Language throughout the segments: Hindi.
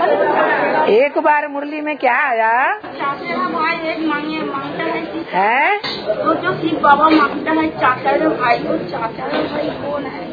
एक बार मुरली में क्या आया? चाचेरा भाई एक मांगता है? तो जो शिव बाबा मांगता है चाचेरा भाई, वो चाचेरा भाई कौन है?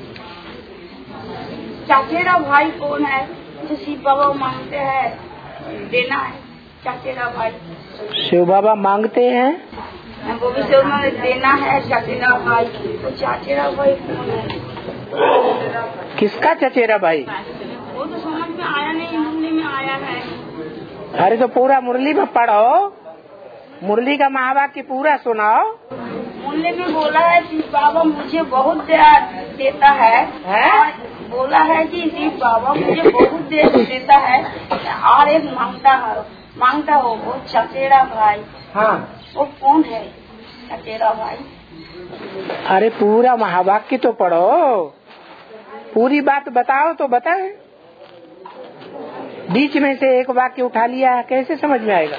चाचेरा भाई कौन है जो शिव बाबा मांगते हैं देना है? चाचेरा भाई शिव बाबा मांगते हैं, वो भी शिव में देना है चाचेरा भाई। तो चाचेरा भाई कौन है? किसका चचेरा भाई? वो तो समझ में आया नहीं, मुरली में आया है। अरे तो पूरा मुरली में पढ़ो, मुरली का महावाक्य पूरा सुनाओ। मुरली में बोला है शिव बाबा मुझे बहुत देता है, बोला है कि शिव बाबा मुझे बहुत देता है और एक मांगता हो वो चचेरा भाई। हाँ, वो कौन है चचेरा भाई? अरे पूरा महावाक्य तो पढ़ो, पूरी बात बताओ तो बताए। बीच में से एक वाक्य उठा लिया कैसे समझ में आएगा?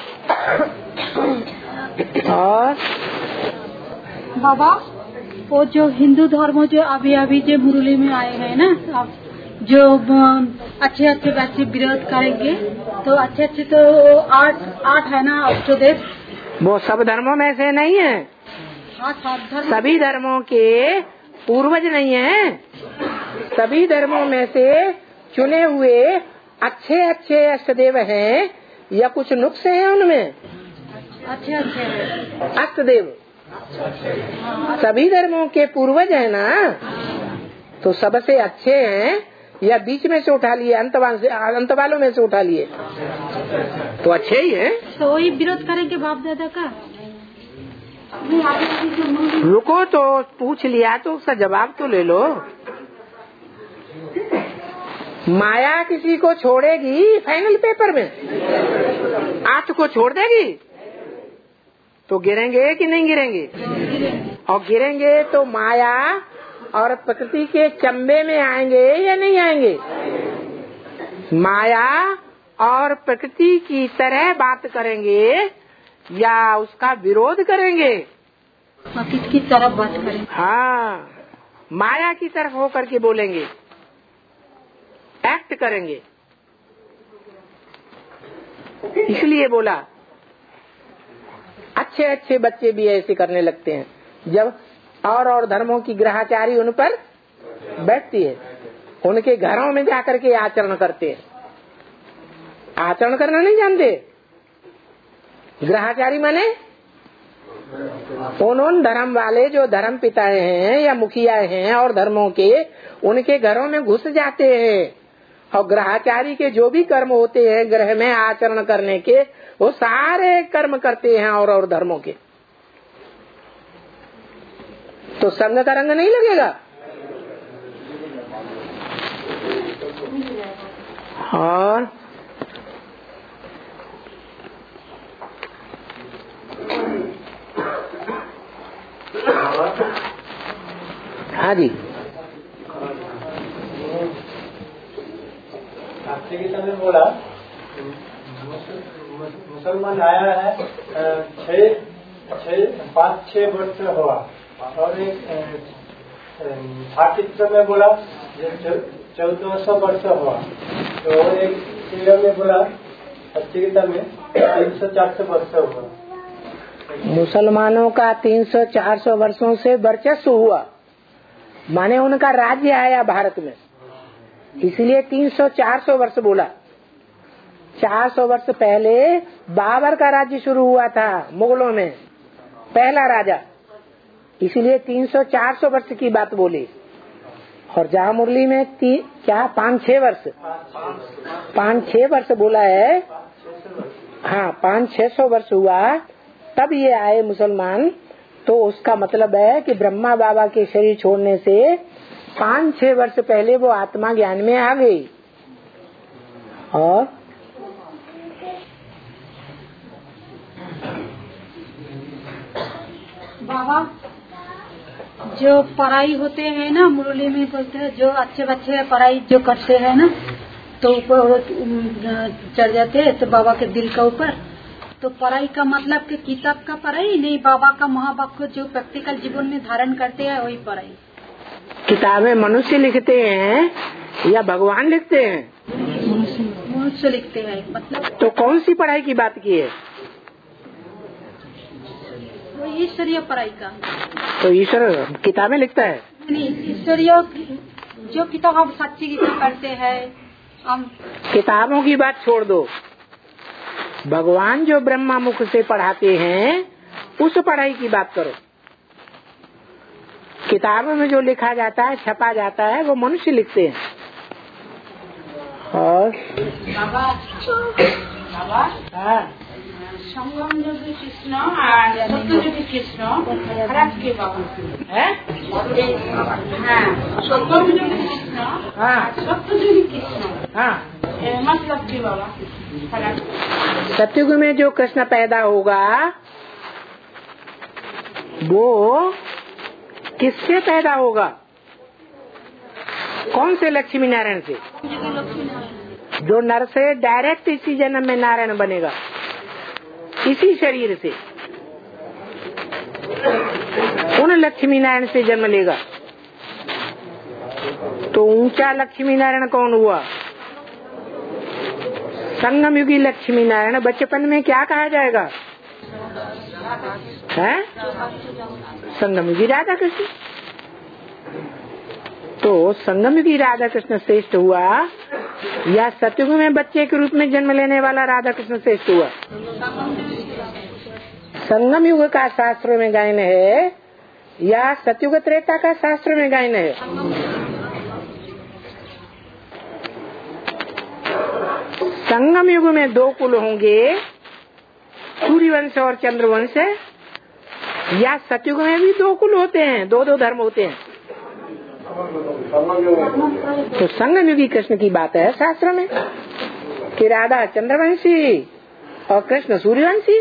और बाबा वो जो हिंदू धर्म जो अभी जो मुरली में आए हैं ना, अब जो अच्छे बच्चे विरोध करेंगे तो अच्छे तो आठ है ना उपदेश, वो सब धर्मों में से नहीं है। हाँ, सभी धर्मों के पूर्वज नहीं है, सभी धर्मों में से चुने हुए अच्छे अष्टदेव हैं या कुछ नुक्स हैं उनमें? अच्छे अष्टदेव सभी धर्मों के पूर्वज है ना, तो सबसे अच्छे हैं या बीच में से उठा लिए, अंत वालों में से उठा लिए? तो अच्छे ही है। तो वही विरोध करेंगे बाप दादा का। रुको तो पूछ लिया तो उसका जवाब तो ले लो। माया किसी को छोड़ेगी फाइनल पेपर में? 8 को छोड़ देगी तो गिरेंगे कि नहीं गिरेंगे? और गिरेंगे तो माया और प्रकृति के चंबे में आएंगे या नहीं आएंगे? माया और प्रकृति की तरह बात करेंगे या उसका विरोध करेंगे? किसकी तरफ बात करें? हाँ, माया की तरफ होकर के बोलेंगे, एक्ट करेंगे। इसलिए बोला अच्छे बच्चे भी ऐसे करने लगते हैं जब और धर्मों की ग्रहाचारी उन पर बैठती है, उनके घरों में जाकर के आचरण करते हैं। आचरण करना नहीं जानते? ग्रहाचारी माने उन धर्म वाले जो धर्म पिताएं हैं या मुखिया हैं और धर्मों के, उनके घरों में घुस जाते हैं और ग्रहाचारी के जो भी कर्म होते हैं ग्रह में आचरण करने के, वो सारे कर्म करते हैं और धर्मों के। तो संग का रंग नहीं लगेगा। और हाँ जी, ने बोला मुसलमान आया है 5-6 वर्ष हुआ, और एक छात्र में बोला 1400 वर्ष हुआ, तो एक में बोला गीता में 300-400 वर्ष हुआ। मुसलमानों का 300-400 वर्षों से वर्चस्व हुआ, माने उनका राज्य आया भारत में, इसलिए 300-400 वर्ष बोला। 400 वर्ष पहले बाबर का राज्य शुरू हुआ था मुगलों में, पहला राजा, इसलिए 300-400 वर्ष की बात बोली। और जहाँ मुरली में क्या 5-6 वर्ष 5-6 वर्ष बोला है, हाँ 500-600 वर्ष हुआ तब ये आए मुसलमान। तो उसका मतलब है कि ब्रह्मा बाबा के शरीर छोड़ने से 5-6 वर्ष पहले वो आत्मा ज्ञान में आ गई। और बाबा जो पढ़ाई होते हैं ना, मुरली में बोलते हैं जो अच्छे बच्चे पढ़ाई जो करते हैं ना, तो ऊपर चढ़ जाते हैं तो बाबा के दिल का ऊपर। तो पढ़ाई का मतलब कि किताब का पढ़ाई नहीं, बाबा का महावाक्य जो प्रैक्टिकल जीवन में धारण करते हैं वही पढ़ाई। किताबें मनुष्य लिखते हैं या भगवान लिखते हैं? मनुष्य लिखते हैं। मतलब तो कौन सी पढ़ाई की बात की है? वो ईश्वरीय पढ़ाई का। तो ईश्वर किताबें लिखता है? नहीं, ईश्वरीय जो किताब हम सच्ची किताब पढ़ते हैं हम। किताबों की बात छोड़ दो, भगवान जो ब्रह्मा मुख से पढ़ाते हैं उस पढ़ाई की बात करो। किताबों में जो लिखा जाता है, छपा जाता है, वो मनुष्य लिखते हैं। और बाबा संगम योगी कृष्ण और सप्तयोगी कृष्ण खराब के बाबा है? संगम योगी कृष्ण सप्तयोगी कृष्ण मतलब के बाबा खराब। सतयुग में जो कृष्ण पैदा होगा वो किससे पैदा होगा? कौन से? लक्ष्मी नारायण से। जो नर से डायरेक्ट इसी जन्म में नारायण बनेगा, इसी शरीर से उन लक्ष्मी नारायण से जन्म लेगा। तो ऊंचा लक्ष्मी नारायण कौन हुआ? संगम युगी लक्ष्मी नारायण। बचपन में क्या कहा जाएगा? है संगम युगी राधा कृष्ण। तो संगम युगी राधा कृष्ण श्रेष्ठ हुआ या सतयुग में बच्चे के रूप में जन्म लेने वाला राधा कृष्ण श्रेष्ठ हुआ? संगम युग का शास्त्रों में गायन है या सतयुग त्रेता का शास्त्र में गायन है? संगम युग में दो कुल होंगे, सूर्यवंश और चंद्रवंश, या सतयुग में भी दो कुल होते हैं, दो दो धर्म होते हैं? तो संगम युगी कृष्ण की बात है शास्त्र में कि राधा चंद्रवंशी और कृष्ण सूर्यवंशी।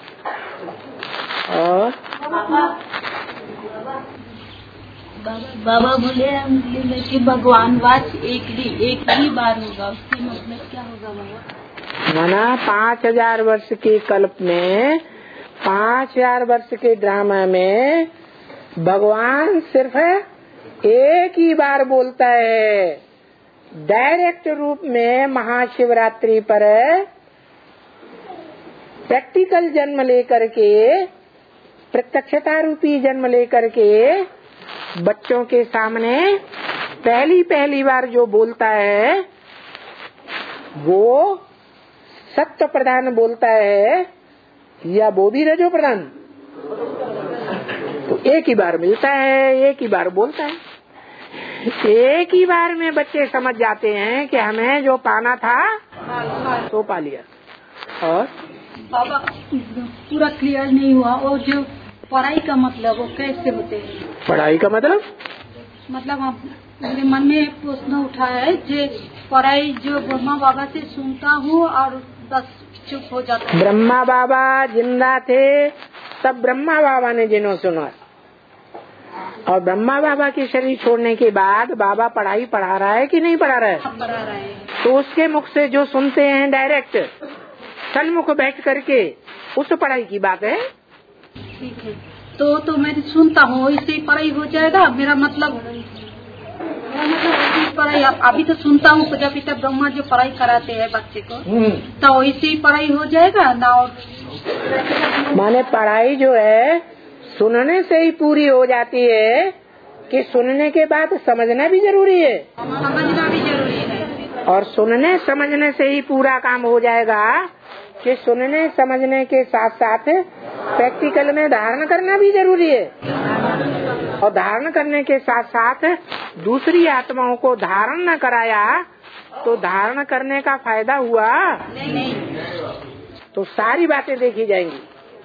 और बाबा बोले कि भगवान वाच एक ही बार होगा, उसके मतलब क्या होगा बाबा? माना 5000 वर्ष के कल्प में, 5000 वर्ष के ड्रामा में भगवान सिर्फ एक ही बार बोलता है। डायरेक्ट रूप में महाशिवरात्रि पर प्रैक्टिकल जन्म लेकर के, प्रत्यक्षता रूपी जन्म लेकर के बच्चों के सामने पहली बार जो बोलता है वो सत्य प्रधान बोलता है या वो भी रजो प्रधान? तो एक ही बार मिलता है, एक ही बार बोलता है। एक ही बार में बच्चे समझ जाते हैं कि हमें जो पाना था तो पा लिया। और बाबा पूरा क्लियर नहीं हुआ, और जो पढ़ाई का मतलब वो कैसे होते हैं? पढ़ाई का मतलब मेरे मन में एक प्रश्न उठा है, जो पढ़ाई जो ब्रह्मा बाबा से सुनता हूँ और बस चुप हो जाता है। ब्रह्मा बाबा जिंदा थे तब ब्रह्मा बाबा ने जिन्हों सुना, और ब्रह्मा बाबा के शरीर छोड़ने के बाद बाबा पढ़ाई पढ़ा रहा है कि नहीं पढ़ा रहा है? पढ़ा रहा है। तो उसके मुख से जो सुनते हैं डायरेक्ट सन्मुख बैठ करके, उस पढ़ाई की बात है। ठीक है, तो मैं सुनता हूँ, इससे पढ़ाई हो जाएगा। मेरा मतलब पढ़ाई अभी तो सुनता हूँ, प्रजापिता ब्रह्मा जो पढ़ाई कराते हैं बच्चे को, तो इससे पढ़ाई हो जाएगा ना? और माने पढ़ाई जो है सुनने से ही पूरी हो जाती है कि सुनने के बाद समझना भी जरूरी है? समझना भी जरूरी है। और सुनने समझने से ही पूरा काम हो जाएगा कि सुनने समझने के साथ साथ प्रैक्टिकल में धारण करना भी जरूरी है। और धारण करने के साथ साथ दूसरी आत्माओं को धारण न कराया तो धारण करने का फायदा हुआ नहीं। तो सारी बातें देखी जाएंगी।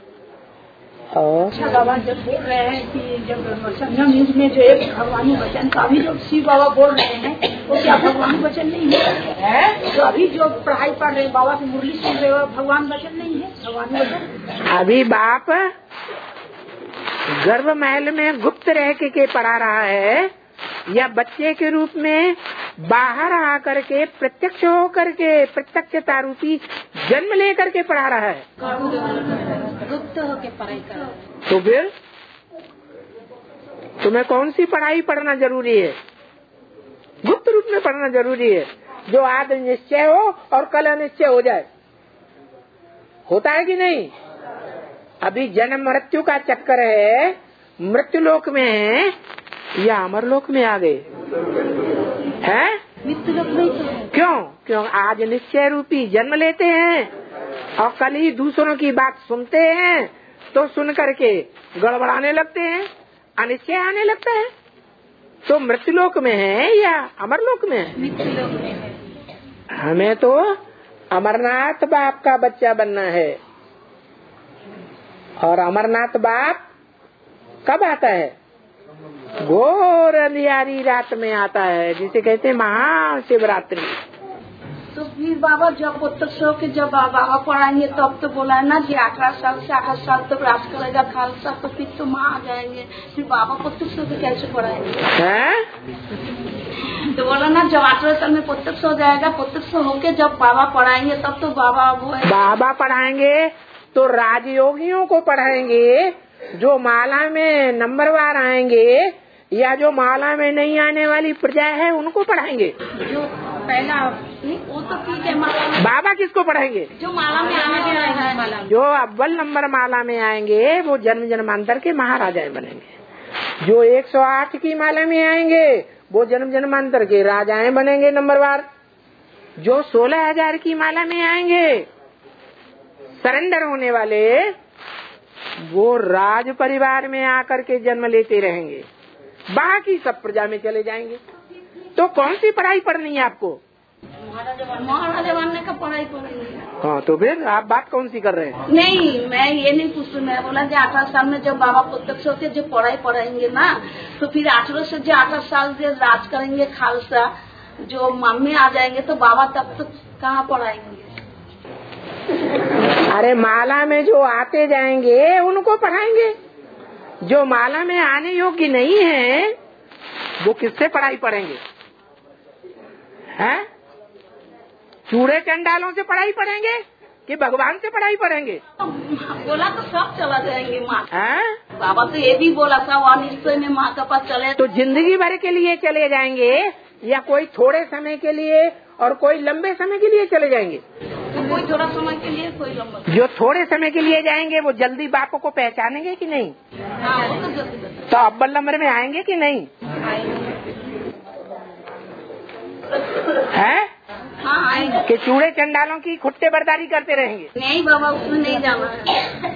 अच्छा बाबा, जब बोल रहे हैं कि जब संगम युग में जो एक भगवानी वचन का अभी जो शिव बाबा बोल रहे हैं वो क्या भगवान वचन नहीं है? जो अभी जो पढ़ाई पढ़ रहे बाबा की मुरली सुन रहे हो, भगवान वचन नहीं है? भगवान वचन अभी बाप गर्भ महल में गुप्त रह के पढ़ा रहा है या बच्चे के रूप में बाहर आकर के प्रत्यक्ष होकर के प्रत्यक्षता रूपी जन्म लेकर के पढ़ा रहा है? गुप्त होके पढ़ाई कर। तो फिर तुम्हें कौन सी पढ़ाई पढ़ना जरूरी है? गुप्त रूप में पढ़ना जरूरी है। जो आज निश्चय हो और कल अनिश्चय हो जाए। होता है कि नहीं? अभी जन्म मृत्यु का चक्कर है, मृत्यु लोक में है या अमर लोक में आ गए हैं? मृत्यु लोक में तो क्यों आज निश्चय रूपी जन्म लेते हैं और कल ही दूसरों की बात सुनते हैं, तो सुन करके गड़बड़ाने लगते हैं, अनिश्चय आने लगता है। तो मृत्यु लोक में है या अमर लोक में है? मृत्यु लोक में है। हमें तो अमरनाथ बाप का बच्चा बनना है। और अमरनाथ बाप कब आता है? घोर अंधियारी रात में आता है, जिसे कहते हैं महाशिवरात्रि। तो फिर बाबा जब पुस्तक के जब बाबा पढ़ाएंगे तब तो बोला है ना कि 18 साल से 18 साल तक राज करेगा खालसा, तो फिर तो माँ आ जाएंगे, फिर बाबा पुस्तक के कैसे पढ़ाएंगे? तो बोला ना जब 18 साल में पुस्तक हो जाएगा, पुस्तक होके जब बाबा पढ़ाएंगे तब तो बाबा पढ़ाएंगे तो राजयोगियों को पढ़ाएंगे, जो माला में नंबरवार आएंगे, या जो माला में नहीं आने वाली प्रजा है उनको पढ़ाएंगे? जो पहला वो तो ठीक है, माला में बाबा किसको पढ़ाएंगे? जो माला में आने जो अव्वल नंबर माला में आएंगे वो जन्म जन्मांतर के महाराजा बनेंगे। जो 108 की माला में आएंगे वो जन्म जन्मांतर के राजाएं बनेंगे नंबरवार। जो 16,000 की माला में आएंगे सरेंडर होने वाले, वो राज परिवार में आकर के जन्म लेते रहेंगे, बाकी सब प्रजा में चले जाएंगे। तो कौन सी पढ़ाई पढ़नी है आपको? महाराजा बनने का पढ़ाई पढ़ेंगे। हाँ, तो फिर आप बात कौन सी कर रहे हैं? नहीं, मैं ये नहीं पूछ रही, मैं बोला कि 18 साल में जब बाबा पुस्तक होते जो पढ़ाई पढ़ाएंगे ना, तो फिर 18 से जो 18 साल से राज करेंगे खालसा, जो मम्मी आ जाएंगे तो बाबा तब तक कहाँ पढ़ाएंगे? अरे माला में जो आते जाएंगे उनको पढ़ाएंगे। जो माला में आने योग्य नहीं है वो किससे पढ़ाई पढ़ेंगे? हैं? चूड़े चंडालों से पढ़ाई पढ़ेंगे कि भगवान से पढ़ाई पढ़ेंगे? बोला तो सब चला जाएंगे माँ। हैं? बाबा तो ये भी बोला था वहाँ निश्चय में माँ के पास चले। तो जिंदगी भर के लिए चले जाएंगे या कोई थोड़े समय के लिए और कोई लंबे समय के लिए चले जाएंगे? तो कोई थोड़ा समय के लिए, कोई लंबा। जो थोड़े समय के लिए जाएंगे वो जल्दी बापों को पहचानेंगे कि नहीं? हाँ, वो तो जल्दी। तो अव्वल नंबर में आएंगे कि नहीं? है? हाँ, आएंगे। कि चूड़े चंडालों की खुट्टे बर्दारी करते रहेंगे? नहीं बाबा, उसमें नहीं जाना है।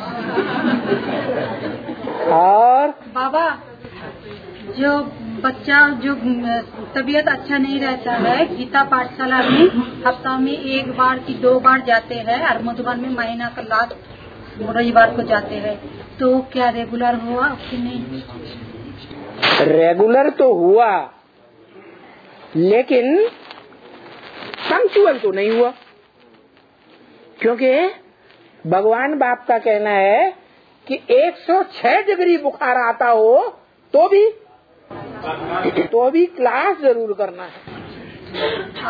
और बाबा जो बच्चा जो तबीयत अच्छा नहीं रहता है, गीता पाठशाला में हफ्ता में 1 बार की 2 बार जाते हैं और मधुबन में महीना का लास्ट रविवार को जाते हैं, तो क्या रेगुलर हुआ कि नहीं? रेगुलर तो हुआ लेकिन पंक्चुअल तो नहीं हुआ, क्योंकि भगवान बाप का कहना है कि 106 डिग्री बुखार आता हो तो भी क्लास जरूर करना है।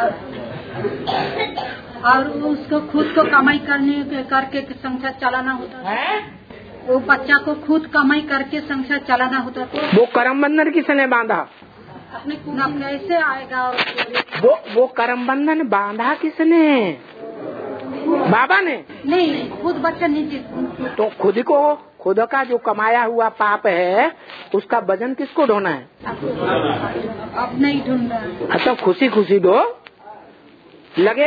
और उसको खुद को कमाई करके संसार चलाना होता है। वो बच्चा को खुद कमाई करके संसार चलाना होता है। वो करम बंधन किसने बांधा? अपने कैसे आएगा? वो करम बंधन बांधा किसने? बाबा ने? नहीं, खुद बच्चा नीचे। तो खुद का जो कमाया हुआ पाप है उसका वजन किसको ढोना है? अब नहीं ढूंढ रहा। अच्छा, खुशी खुशी दो, लगे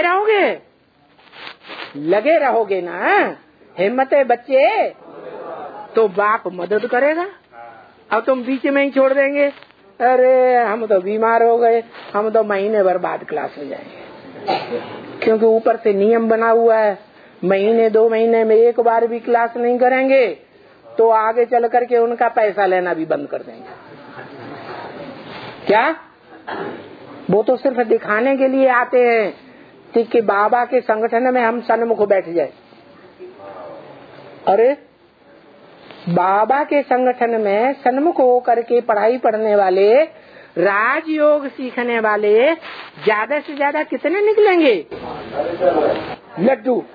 रहोगे ना, हिम्मत है बच्चे, तो बाप मदद करेगा। अब तुम बीच में ही छोड़ देंगे, अरे हम तो बीमार हो गए, हम तो महीने भर बाद क्लास में जाएंगे, क्योंकि ऊपर से नियम बना हुआ है, महीने 2 महीने में 1 बार भी क्लास नहीं करेंगे तो आगे चल करके उनका पैसा लेना भी बंद कर देंगे। क्या? वो तो सिर्फ दिखाने के लिए आते हैं कि बाबा के संगठन में हम सन्मुख बैठ जाए। अरे बाबा के संगठन में सन्मुख होकर के पढ़ाई पढ़ने वाले, राजयोग सीखने वाले ज्यादा से ज्यादा कितने निकलेंगे? लड्डू।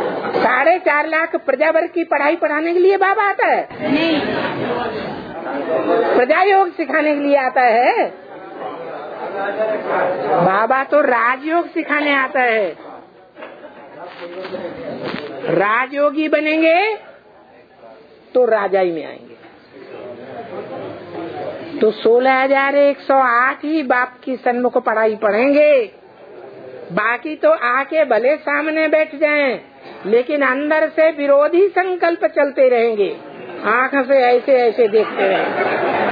$4.5 लाख प्रजा वर्ग की पढ़ाई पढ़ाने के लिए बाबा आता है? नहीं। प्रजा योग सिखाने के लिए आता है। बाबा तो राजयोग सिखाने आता है। राजयोगी बनेंगे तो राजाई में आएंगे। तो 16,108 ही बाप की सन्मुख पढ़ाई पढ़ेंगे, बाकी तो आके भले सामने बैठ जाएं, लेकिन अंदर से विरोधी संकल्प चलते रहेंगे, आंख से ऐसे ऐसे देखते रहेंगे।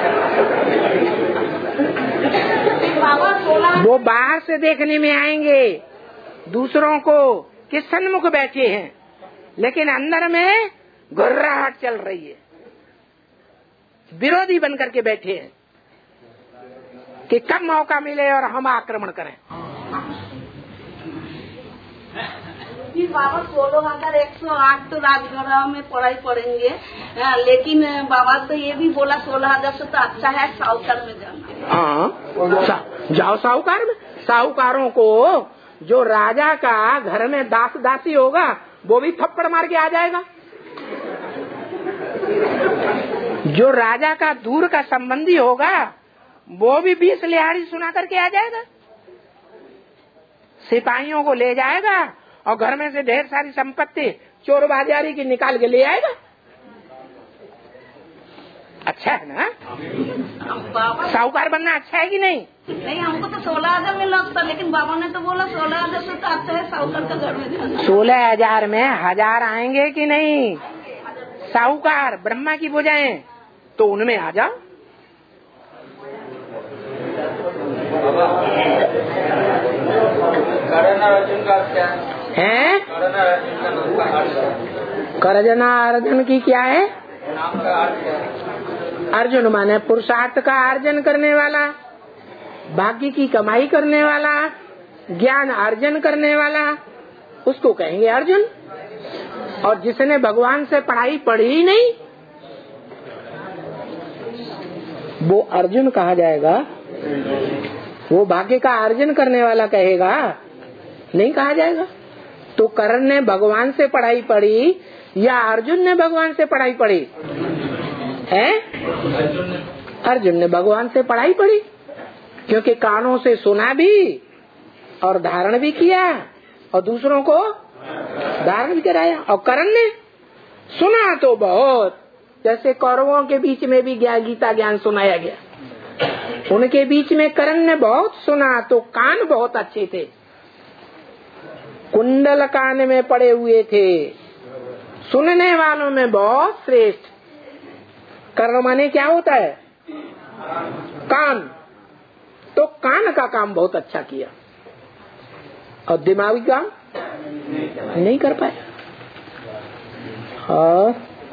वो बाहर से देखने में आएंगे दूसरों को कि सन्मुख बैठे हैं, लेकिन अंदर में घुर्राहट चल रही है, विरोधी बनकर के बैठे हैं कि कब मौका मिले और हम आक्रमण करें। बाबा 16,108 तो राजगढ़ में पढ़ाई पढ़ेंगे, लेकिन बाबा तो ये भी बोला 16,000 से तो अच्छा है साहूकार में जाना। हाँ, जाओ साहूकार में। साहूकारों को जो राजा का घर में दास दासी होगा वो भी थप्पड़ मार के आ जाएगा। जो राजा का दूर का संबंधी होगा वो भी 20 लिहाड़ी सुना करके आ जाएगा, सिपाहियों को ले जाएगा और घर में से ढेर सारी संपत्ति चोर बाजारी की निकाल के ले आएगा। अच्छा है ना? साहूकार बनना अच्छा है कि नहीं? नहीं, हमको तो 16,000 में लगता, लेकिन बाबा ने तो बोला 16,000 से तो अच्छा है साहूकार का घर में। 16,000 में 1000 आएंगे कि नहीं? साहूकार ब्रह्मा की भुजाएं, तो उनमें आ जाओ। है करजना अर्जुन की क्या है? अर्जुन माने पुरुषार्थ का अर्जन करने वाला, भाग्य की कमाई करने वाला, ज्ञान अर्जन करने वाला, उसको कहेंगे अर्जुन। और जिसने भगवान से पढ़ाई पढ़ी ही नहीं वो अर्जुन कहा जाएगा। वो भाग्य का अर्जन करने वाला कहेगा, नहीं कहा जाएगा। तो कर्ण ने भगवान से पढ़ाई पढ़ी या अर्जुन ने भगवान से पढ़ाई पढ़ी? है अर्जुन ने भगवान से पढ़ाई पढ़ी, क्योंकि कानों से सुना भी और धारण भी किया और दूसरों को धारण भी कराया। और कर्ण ने सुना तो बहुत, जैसे कौरवों के बीच में भी गीता ज्ञान सुनाया गया, उनके बीच में कर्ण ने बहुत सुना, तो कान बहुत अच्छे थे, कुंडल कान में पड़े हुए थे, सुनने वालों में बहुत श्रेष्ठ। कर्ण माने क्या होता है? कान। तो कान का काम बहुत अच्छा किया और दिमागी काम नहीं कर पाए। और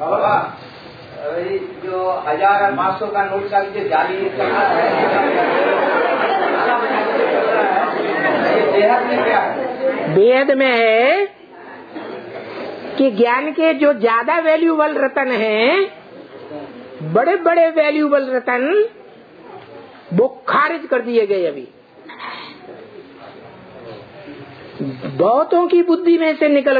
जो 1000 और 500 का नोट का जो जाली वेद में है कि ज्ञान के जो ज्यादा वैल्यूबल रतन हैं, बड़े बड़े वैल्यूबल रतन, वो खारिज कर दिए गए। अभी बहुतों की बुद्धि में से निकल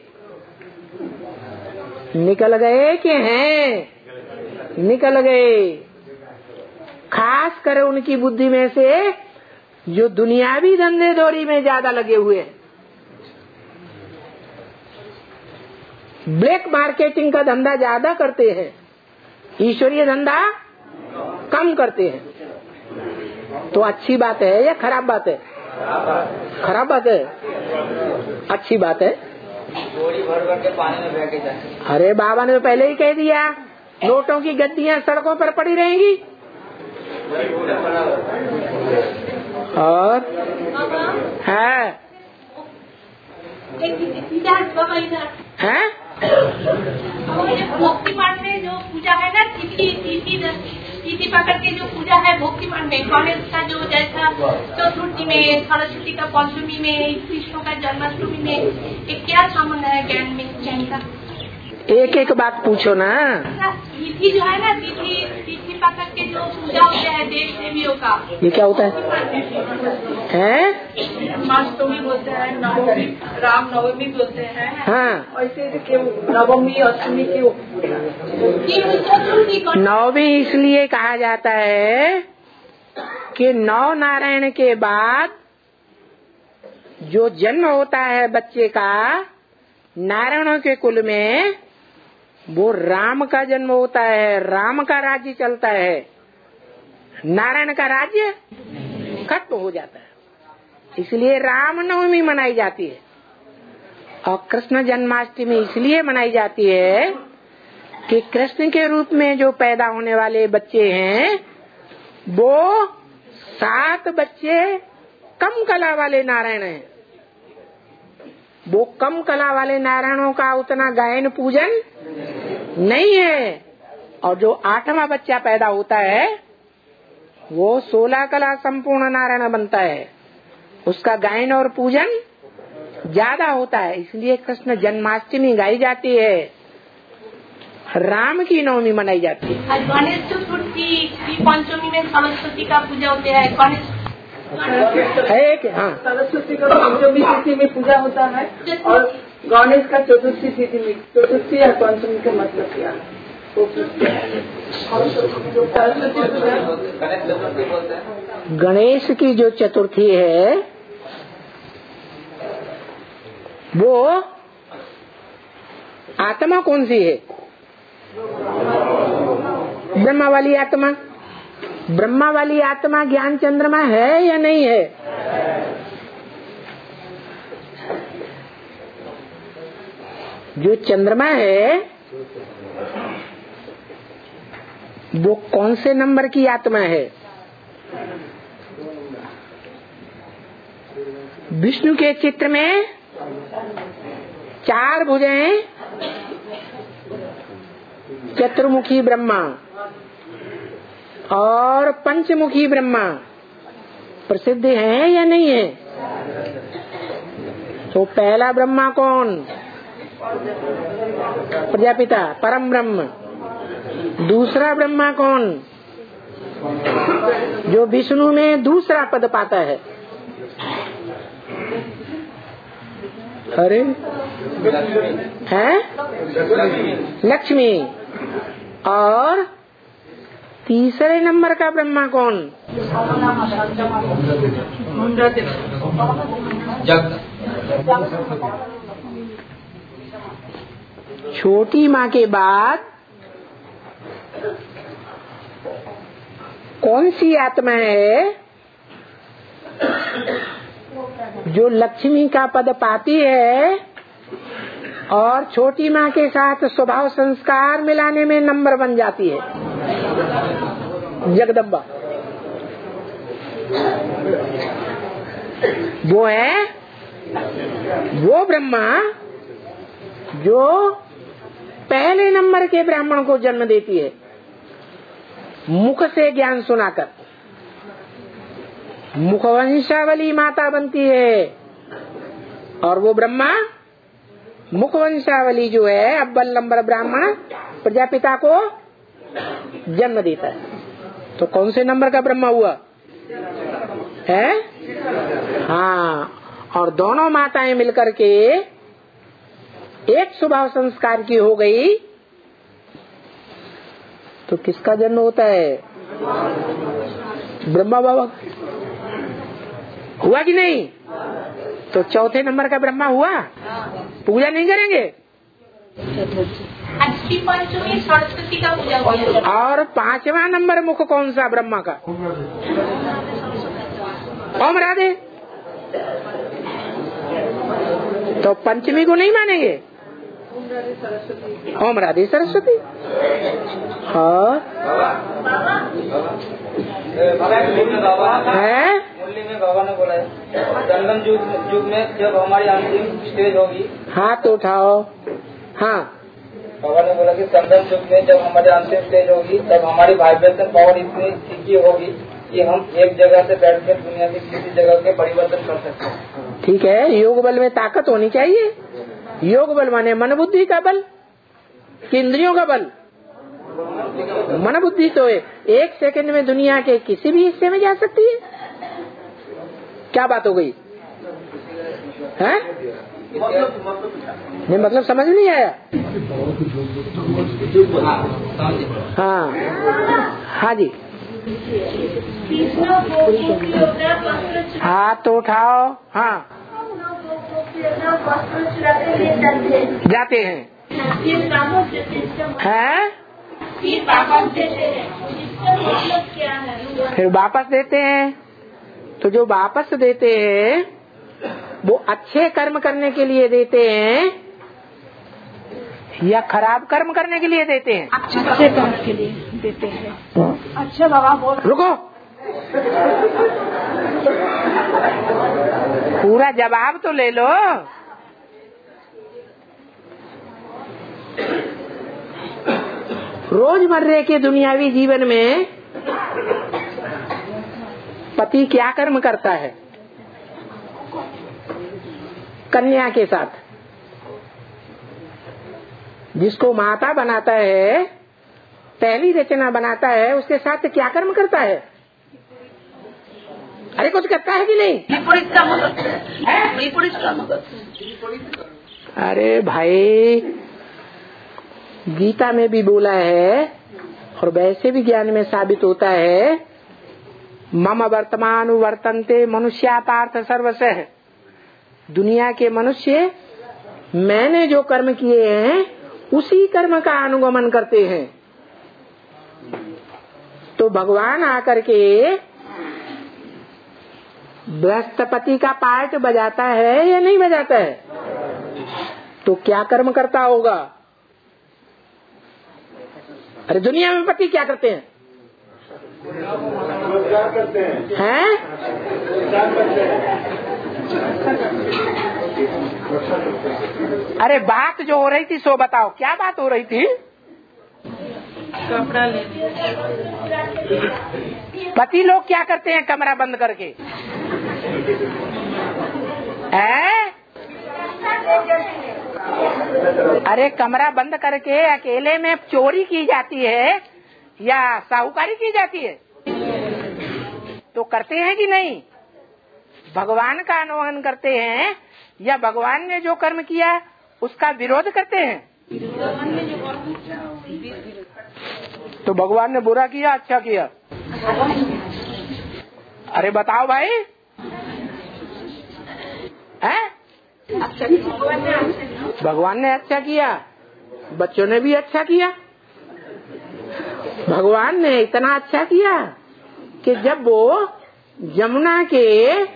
गए कि हैं, निकल गए। खास कर उनकी बुद्धि में से जो दुनियावी धंधे दौरी में ज्यादा लगे हुए हैं, ब्लैक मार्केटिंग का धंधा ज्यादा करते हैं, ईश्वरीय धंधा कम करते हैं। तो अच्छी बात है या खराब बात है? खराब बात है। अच्छी बात है। भर के पानी में बह के जाए। अरे बाबा ने तो पहले ही कह दिया, नोटों की गद्दियां सड़कों पर पड़ी रहेंगी। और है भक्ति पाठ में जो पूजा है ना, तिथि पकड़ के जो पूजा है भक्ति पाठ में, गणेश का जो जैसा चतुर्थी में, सरस्वती का पंचमी में, कृष्ण का जन्माष्टमी में, ये क्या संबंध है ज्ञान में ज्ञान का? एक एक बात पूछो ना। तिथि जो है ना, तिथि पकड़ के जो पूजा होता है देव देवियों बच्चों का। ये क्या होता है? जन्माष्टमी बोलते हैं, नवमी राम नवमी बोलते हैं। हाँ, ऐसे नवमी अष्टमी की नवमी इसलिए कहा जाता है कि नौ नारायण के बाद जो जन्म होता है बच्चे का नारायणों के कुल में, वो राम का जन्म होता है, राम का राज्य चलता है, नारायण का राज्य खत्म हो जाता है। इसलिए रामनवमी मनाई जाती है। और कृष्ण जन्माष्टमी इसलिए मनाई जाती है कि कृष्ण के रूप में जो पैदा होने वाले बच्चे हैं वो 7 बच्चे कम कला वाले नारायण हैं। वो कम कला वाले नारायणों का उतना गायन पूजन नहीं है। और जो 8वां बच्चा पैदा होता है वो 16 कला संपूर्ण नारायण बनता है, उसका गायन और पूजन ज्यादा होता है। इसलिए कृष्ण जन्माष्टमी गाई जाती है, राम की नवमी मनाई जाती है। गणेश चतुर्थी की पंचमी में सरस्वती का पूजा होता है। गणेश है कि हाँ, सरस्वती का पंचमी तिथि में पूजा होता है और गणेश का चतुर्थी तिथि में। चतुर्थी या पंचमी का मतलब क्या है? गणेश की जो चतुर्थी है वो आत्मा कौन सी है? ब्रह्मा वाली आत्मा। ब्रह्मा वाली आत्मा ज्ञान चंद्रमा है या नहीं है? जो चंद्रमा है वो कौन से नंबर की आत्मा है? विष्णु के चित्र में 4 भुजाएं, चतुर्मुखी ब्रह्मा और पंचमुखी ब्रह्मा प्रसिद्ध है या नहीं है? तो पहला ब्रह्मा कौन? प्रजापिता परम ब्रह्म। दूसरा ब्रह्मा कौन? जो विष्णु में दूसरा पद पाता है। अरे है लक्ष्मी। और तीसरे नंबर का ब्रह्मा कौन? छोटी माँ के बाद कौन सी आत्मा है जो लक्ष्मी का पद पाती है और छोटी माँ के साथ स्वभाव संस्कार मिलाने में नंबर बन जाती है? जगदम्बा। वो है वो ब्रह्मा जो पहले नंबर के ब्राह्मण को जन्म देती है, मुख से ज्ञान सुनाकर। मुखवंशावली माता बनती है और वो ब्रह्मा मुखवंशावली जो है अव्वल नंबर ब्राह्मण प्रजापिता को जन्म देता है। तो कौन से नंबर का ब्रह्मा हुआ है? हाँ। और दोनों माताएं मिलकर के एक स्वभाव संस्कार की हो गई तो किसका जन्म होता है? ब्रह्मा बाबा हुआ कि नहीं? तो चौथे नंबर का ब्रह्मा हुआ। पूजा नहीं करेंगे? अष्टमी पंचमी सरस्वती का पूजा होता है। और 5वां नंबर मुख कौन सा ब्रह्मा का? ओम राधे। तो पंचमी को नहीं मानेंगे? ओम राधे सरस्वती। हाँ है। मुरली में बाबा ने बोला है संगम युग में जब हमारी अंतिम स्टेज होगी। हाथ उठाओ। हाँ बाबा ने बोला कि संगम युग में जब हमारी अंतिम स्टेज होगी तब हमारी वाइब्रेशन पावर इतनी तीखी होगी कि हम एक जगह से बैठकर दुनिया की किसी जगह के परिवर्तन कर सकते हैं। ठीक है। योग बल में ताकत होनी चाहिए। योग बल माने मन बुद्धि का बल कि इंद्रियों का बल? मन बुद्धि तो है, 1 सेकंड में दुनिया के किसी भी हिस्से में जा सकती है। क्या बात हो गई है? नहीं मतलब समझ नहीं आया। हाँ जी, हाथ तो उठाओ। हाँ, जाते हैं हैं, फिर वापस देते हैं। तो जो वापस देते हैं वो अच्छे कर्म करने के लिए देते हैं या खराब कर्म करने के लिए देते हैं? अच्छे कर्म के लिए देते हैं। अच्छा बाबा बोल, रुको, पूरा जवाब तो ले लो। रोजमर्रे के दुनियावी जीवन में पति क्या कर्म करता है कन्या के साथ? जिसको माता बनाता है, पहली रचना बनाता है, उसके साथ क्या कर्म करता है? अरे कुछ करता है कि नहीं? अरे भाई, गीता में भी बोला है और वैसे भी ज्ञान में साबित होता है, मम वर्तमान वर्तन्ते मनुष्या पार्थ सर्वशः। दुनिया के मनुष्य मैंने जो कर्म किए हैं उसी कर्म का अनुगमन करते हैं। तो भगवान आकर के बृहस्पति का पार्ट बजाता है या नहीं बजाता है? तो क्या कर्म करता होगा? अरे दुनिया में पति क्या करते हैं? हैं? अरे बात जो हो रही थी सो बताओ, क्या बात हो रही थी? कपड़ा ले, पति लोग क्या करते हैं कमरा बंद करके? अरे कमरा बंद करके अकेले में चोरी की जाती है या साहूकारी की जाती है? तो करते हैं कि नहीं? भगवान का अनुगमन करते हैं या भगवान ने जो कर्म किया उसका विरोध करते हैं? तो भगवान ने बुरा किया अच्छा किया? अरे बताओ भाई, हैं? भगवान ने अच्छा किया, बच्चों ने भी अच्छा किया। भगवान ने इतना अच्छा किया कि जब वो यमुना के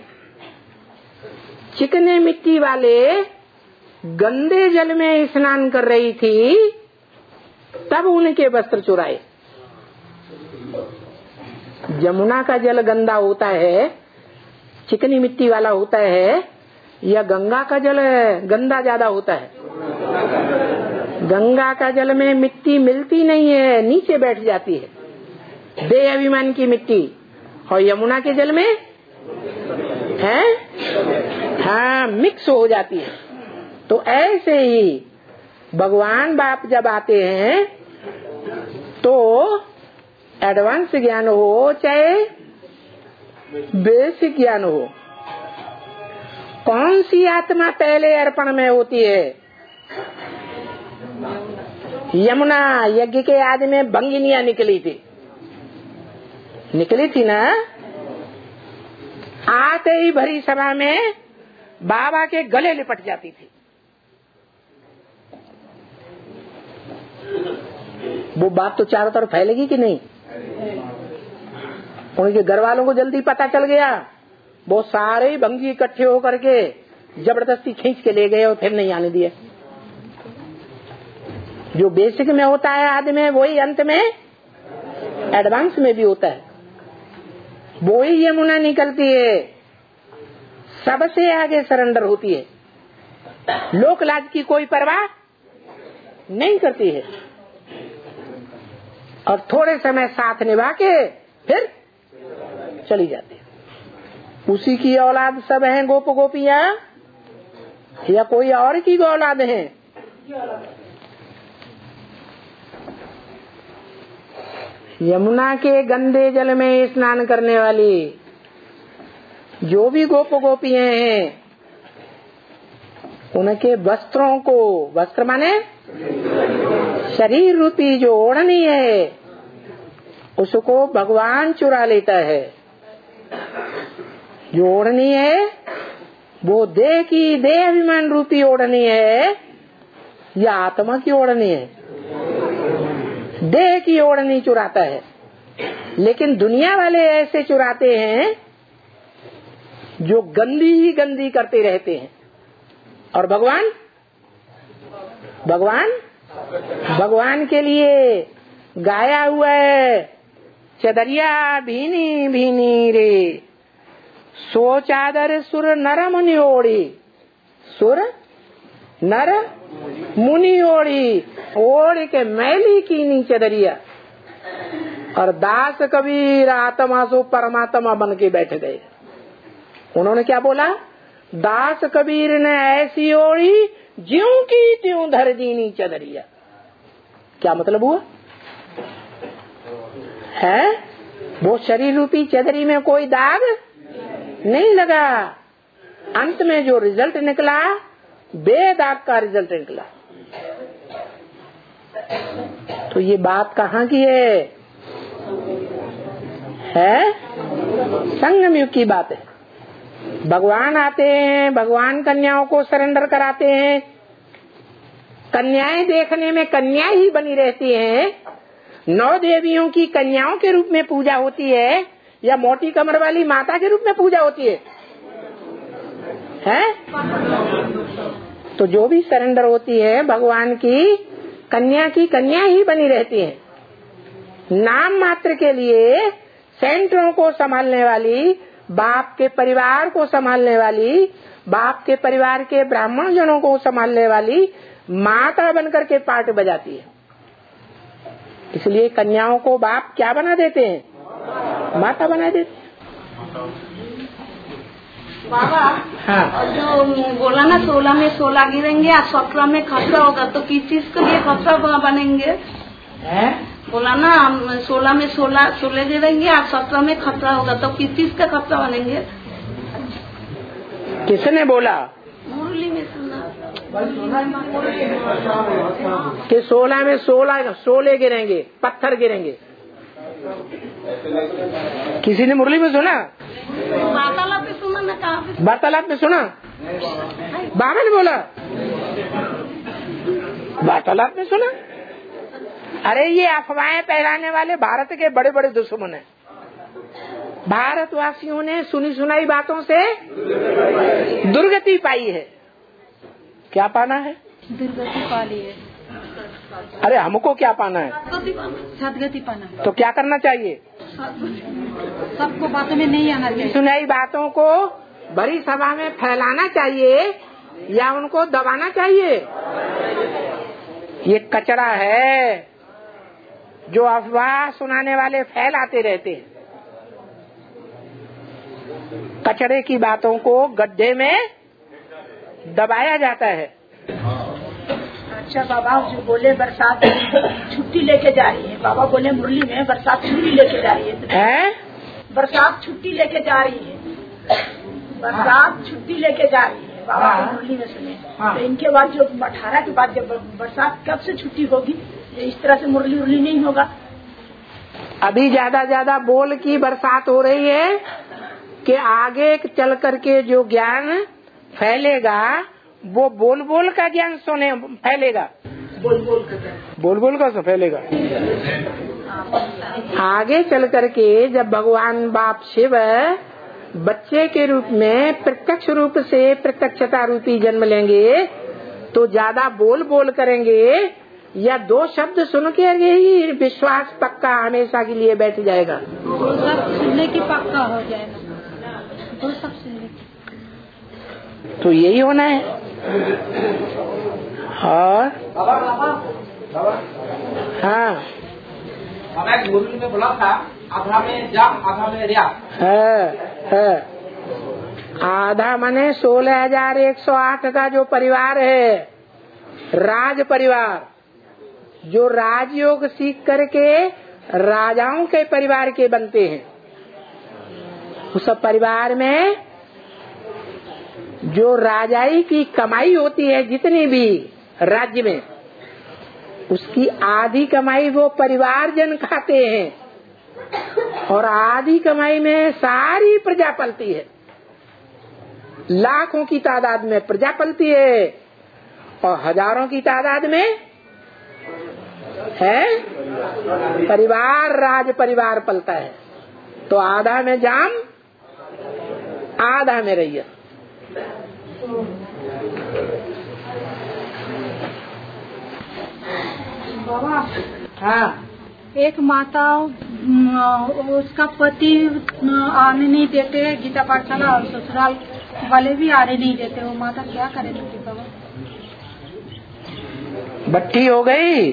चिकने मिट्टी वाले गंदे जल में स्नान कर रही थी, तब उनके वस्त्र चुराए। यमुना का जल गंदा होता है, चिकनी मिट्टी वाला होता है, या गंगा का जल गंदा ज्यादा होता है? गंगा का जल में मिट्टी मिलती नहीं है, नीचे बैठ जाती है, देह अभिमान की मिट्टी। और यमुना के जल में है, हाँ, मिक्स हो जाती है। तो ऐसे ही भगवान बाप जब आते हैं तो एडवांस ज्ञान हो चाहे बेसिक ज्ञान हो, कौन सी आत्मा पहले अर्पण में होती है? यमुना यज्ञ के आदि में भंगिनिया निकली थी ना। आते ही भरी सभा में बाबा के गले लिपट जाती थी। वो बात तो चारों तरफ फैलेगी कि नहीं? उनके घर वालों को जल्दी पता चल गया, वो सारे भंगी इकट्ठे होकर के जबरदस्ती खींच के ले गए और फिर नहीं आने दिए। जो बेसिक में होता है आदि में, वही अंत में एडवांस में भी होता है। वही यमुना निकलती है, सबसे आगे सरेंडर होती है, लोक लाज की कोई परवाह नहीं करती है, और थोड़े समय साथ निभा के फिर चली जाती है। उसी की औलाद सब हैं गोप गोपियां, या कोई और की औलाद हैं? यमुना के गंदे जल में स्नान करने वाली जो भी गोप गोपियां हैं, उनके वस्त्रों को, वस्त्र माने शरीर रूपी जो ओढ़नी है, उसको भगवान चुरा लेता है। जो ओढ़नी है वो देह की, देह अभिमान रूपी ओढ़नी है या आत्मा की ओढ़नी है? देह की ओढ़नी चुराता है। लेकिन दुनिया वाले ऐसे चुराते हैं जो गंदी ही गंदी करते रहते हैं। और भगवान के लिए गाया हुआ है, चदरिया भीनी भीनी रे, सो चादर सुर नर मुनि ओढ़ी, सुर नर मुनि ओढ़ी, ओढ़ के मैली कीनी चदरिया। और दास कबीर आत्मा सो परमात्मा बन के बैठ गए। उन्होंने क्या बोला? दास कबीर ने ऐसी ओढ़ी ज्यों की त्यों धर दीनी चदरिया। क्या मतलब हुआ है? वो शरीर रूपी चदरी में कोई दाग नहीं लगा। अंत में जो रिजल्ट निकला, बेदाग का रिजल्ट निकला। तो ये बात कहाँ की है? संगम युग की बात है। भगवान आते हैं, भगवान कन्याओं को सरेंडर कराते हैं। कन्याएं देखने में कन्या ही बनी रहती हैं। 9 देवियों की कन्याओं के रूप में पूजा होती है या मोटी कमर वाली माता के रूप में पूजा होती है? तो जो भी सरेंडर होती है भगवान की कन्या ही बनी रहती है। नाम मात्र के लिए सेंटरों को संभालने वाली, बाप के परिवार को संभालने वाली, बाप के परिवार के ब्राह्मण जनों को संभालने वाली माता बनकर के पार्ट बजाती है। इसलिए कन्याओं को बाप क्या बना देते हैं? माता बना देते हैं। बाबा, हाँ, जो बोला ना 16 में 16 गिरेंगे और 17 में खतरा होगा, तो किस चीज के लिए खतरा बनेंगे? बोला ना 16 में 16 गिरेंगे और 17 में खतरा होगा, तो किस चीज का खतरा बनेंगे? किसने बोला? मुरली में सुना कि 16 में 16 गिरेंगे, पत्थर गिरेंगे। किसी ने मुरली में सुना? वार्तालाप में सुना ना? कहाँ पे? वार्तालाप में सुना? बाबा ने बोला वार्तालाप में सुना? अरे ये अफवाहें फैलाने वाले भारत के बड़े बड़े दुश्मन हैं। भारतवासियों ने सुनी सुनाई बातों से दुर्गति पाई है। क्या पाना है? दुर्गति पा ली है। अरे हमको क्या पाना है? सदगति पाना है। तो क्या करना चाहिए? सबको बातों में नहीं आना चाहिए। सुनाई बातों को बड़ी सभा में फैलाना चाहिए या उनको दबाना चाहिए? ये कचरा है जो अफवाह सुनाने वाले फैलाते रहते हैं। कचरे की बातों को गड्ढे में दबाया जाता है। अच्छा बाबा, जो बोले बरसात छुट्टी लेके जा रही है, बाबा बोले मुरली में बरसात छुट्टी लेके जा रही है। बरसात छुट्टी लेके जा रही है, बरसात छुट्टी लेके जा रही है, बाबा मुरली में सुने। तो इनके बाद जो 18 के बाद जब बरसात कब से छुट्टी होगी? इस तरह से मुरली उरली नहीं होगा। अभी ज्यादा बोल की बरसात हो रही है कि आगे चल करके जो ज्ञान फैलेगा वो बोल का ज्ञान सुने फैलेगा। बोल का फैलेगा। आगे चल करके जब भगवान बाप शिव बच्चे के रूप में प्रत्यक्ष रूप से प्रत्यक्षता रूपी जन्म लेंगे तो ज्यादा बोल करेंगे या 2 शब्द सुन के ही विश्वास पक्का हमेशा के लिए बैठ जाएगा? 2 शब्द सुनने की पक्का हो जाएगा। 2 शब्द सुनने की तो यही होना है। और हाँ, हमें गुरु ने बोला था आधा में जा आधा में रिया है। आधा माने 16,108 का जो परिवार है, राज परिवार, जो राजयोग सीख करके राजाओं के परिवार के बनते हैं। उस परिवार में जो राजाई की कमाई होती है, जितनी भी राज्य में, उसकी आधी कमाई वो परिवार जन खाते हैं और आधी कमाई में सारी प्रजा पलती है। लाखों की तादाद में प्रजा पलती है और हजारों की तादाद में है परिवार, राज परिवार पलता है। तो आधा में जाम, आधा में रैयत। बाबा, हाँ, एक माता उसका पति आने नहीं देते, गीता पाठशाला और ससुराल वाले भी आने नहीं देते, वो माता क्या करेगी बाबा? बट्टी हो गई।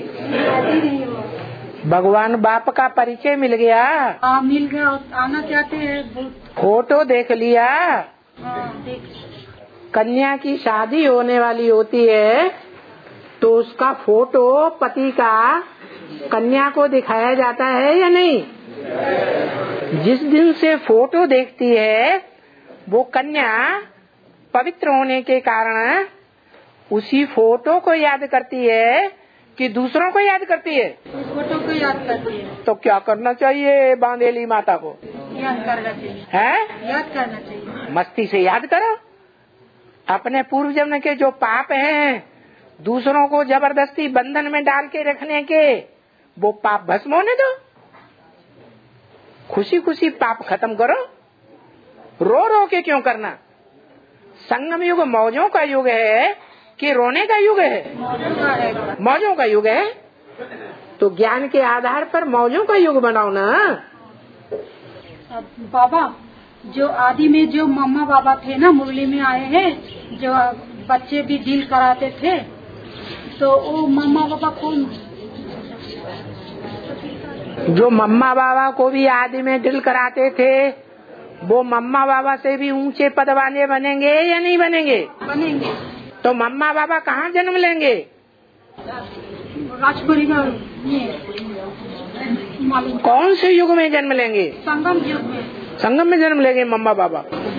भगवान बाप का परिचय मिल गया। हाँ, मिल गया। आना चाहते हैं, फोटो देख लिया। देख। कन्या की शादी होने वाली होती है तो उसका फोटो पति का कन्या को दिखाया जाता है या नहीं? जिस दिन से फोटो देखती है वो कन्या पवित्र होने के कारण उसी फोटो को याद करती है कि दूसरों को याद करती है? उस फोटो को याद करती है। तो क्या करना चाहिए बांधेली माता को? याद करना चाहिए। है? याद करना चाहिए। मस्ती से याद करो। अपने पूर्व जन्म के जो पाप हैं, दूसरों को जबरदस्ती बंधन में डाल के रखने के, वो पाप भस्म होने दो। खुशी खुशी पाप खत्म करो। रो रो के क्यों करना? संगम युग मौजों का युग है कि रोने का युग है? मौजों का युग है। तो ज्ञान के आधार पर मौजों का युग बनाओ ना। बाबा, जो आदि में जो मम्मा बाबा थे ना, मुरली में आए हैं, जो बच्चे भी डील कराते थे, तो वो मम्मा बाबा कौन? जो मम्मा बाबा को भी आदि में डील कराते थे, वो मम्मा बाबा से भी ऊंचे पद वाले बनेंगे या नहीं बनेंगे? बनेंगे। तो मम्मा बाबा कहाँ जन्म लेंगे? राजपरिवार। कौन से युग में जन्म लेंगे? संगम युग में। संगम में जन्म लेंगे मम्मा बाबा।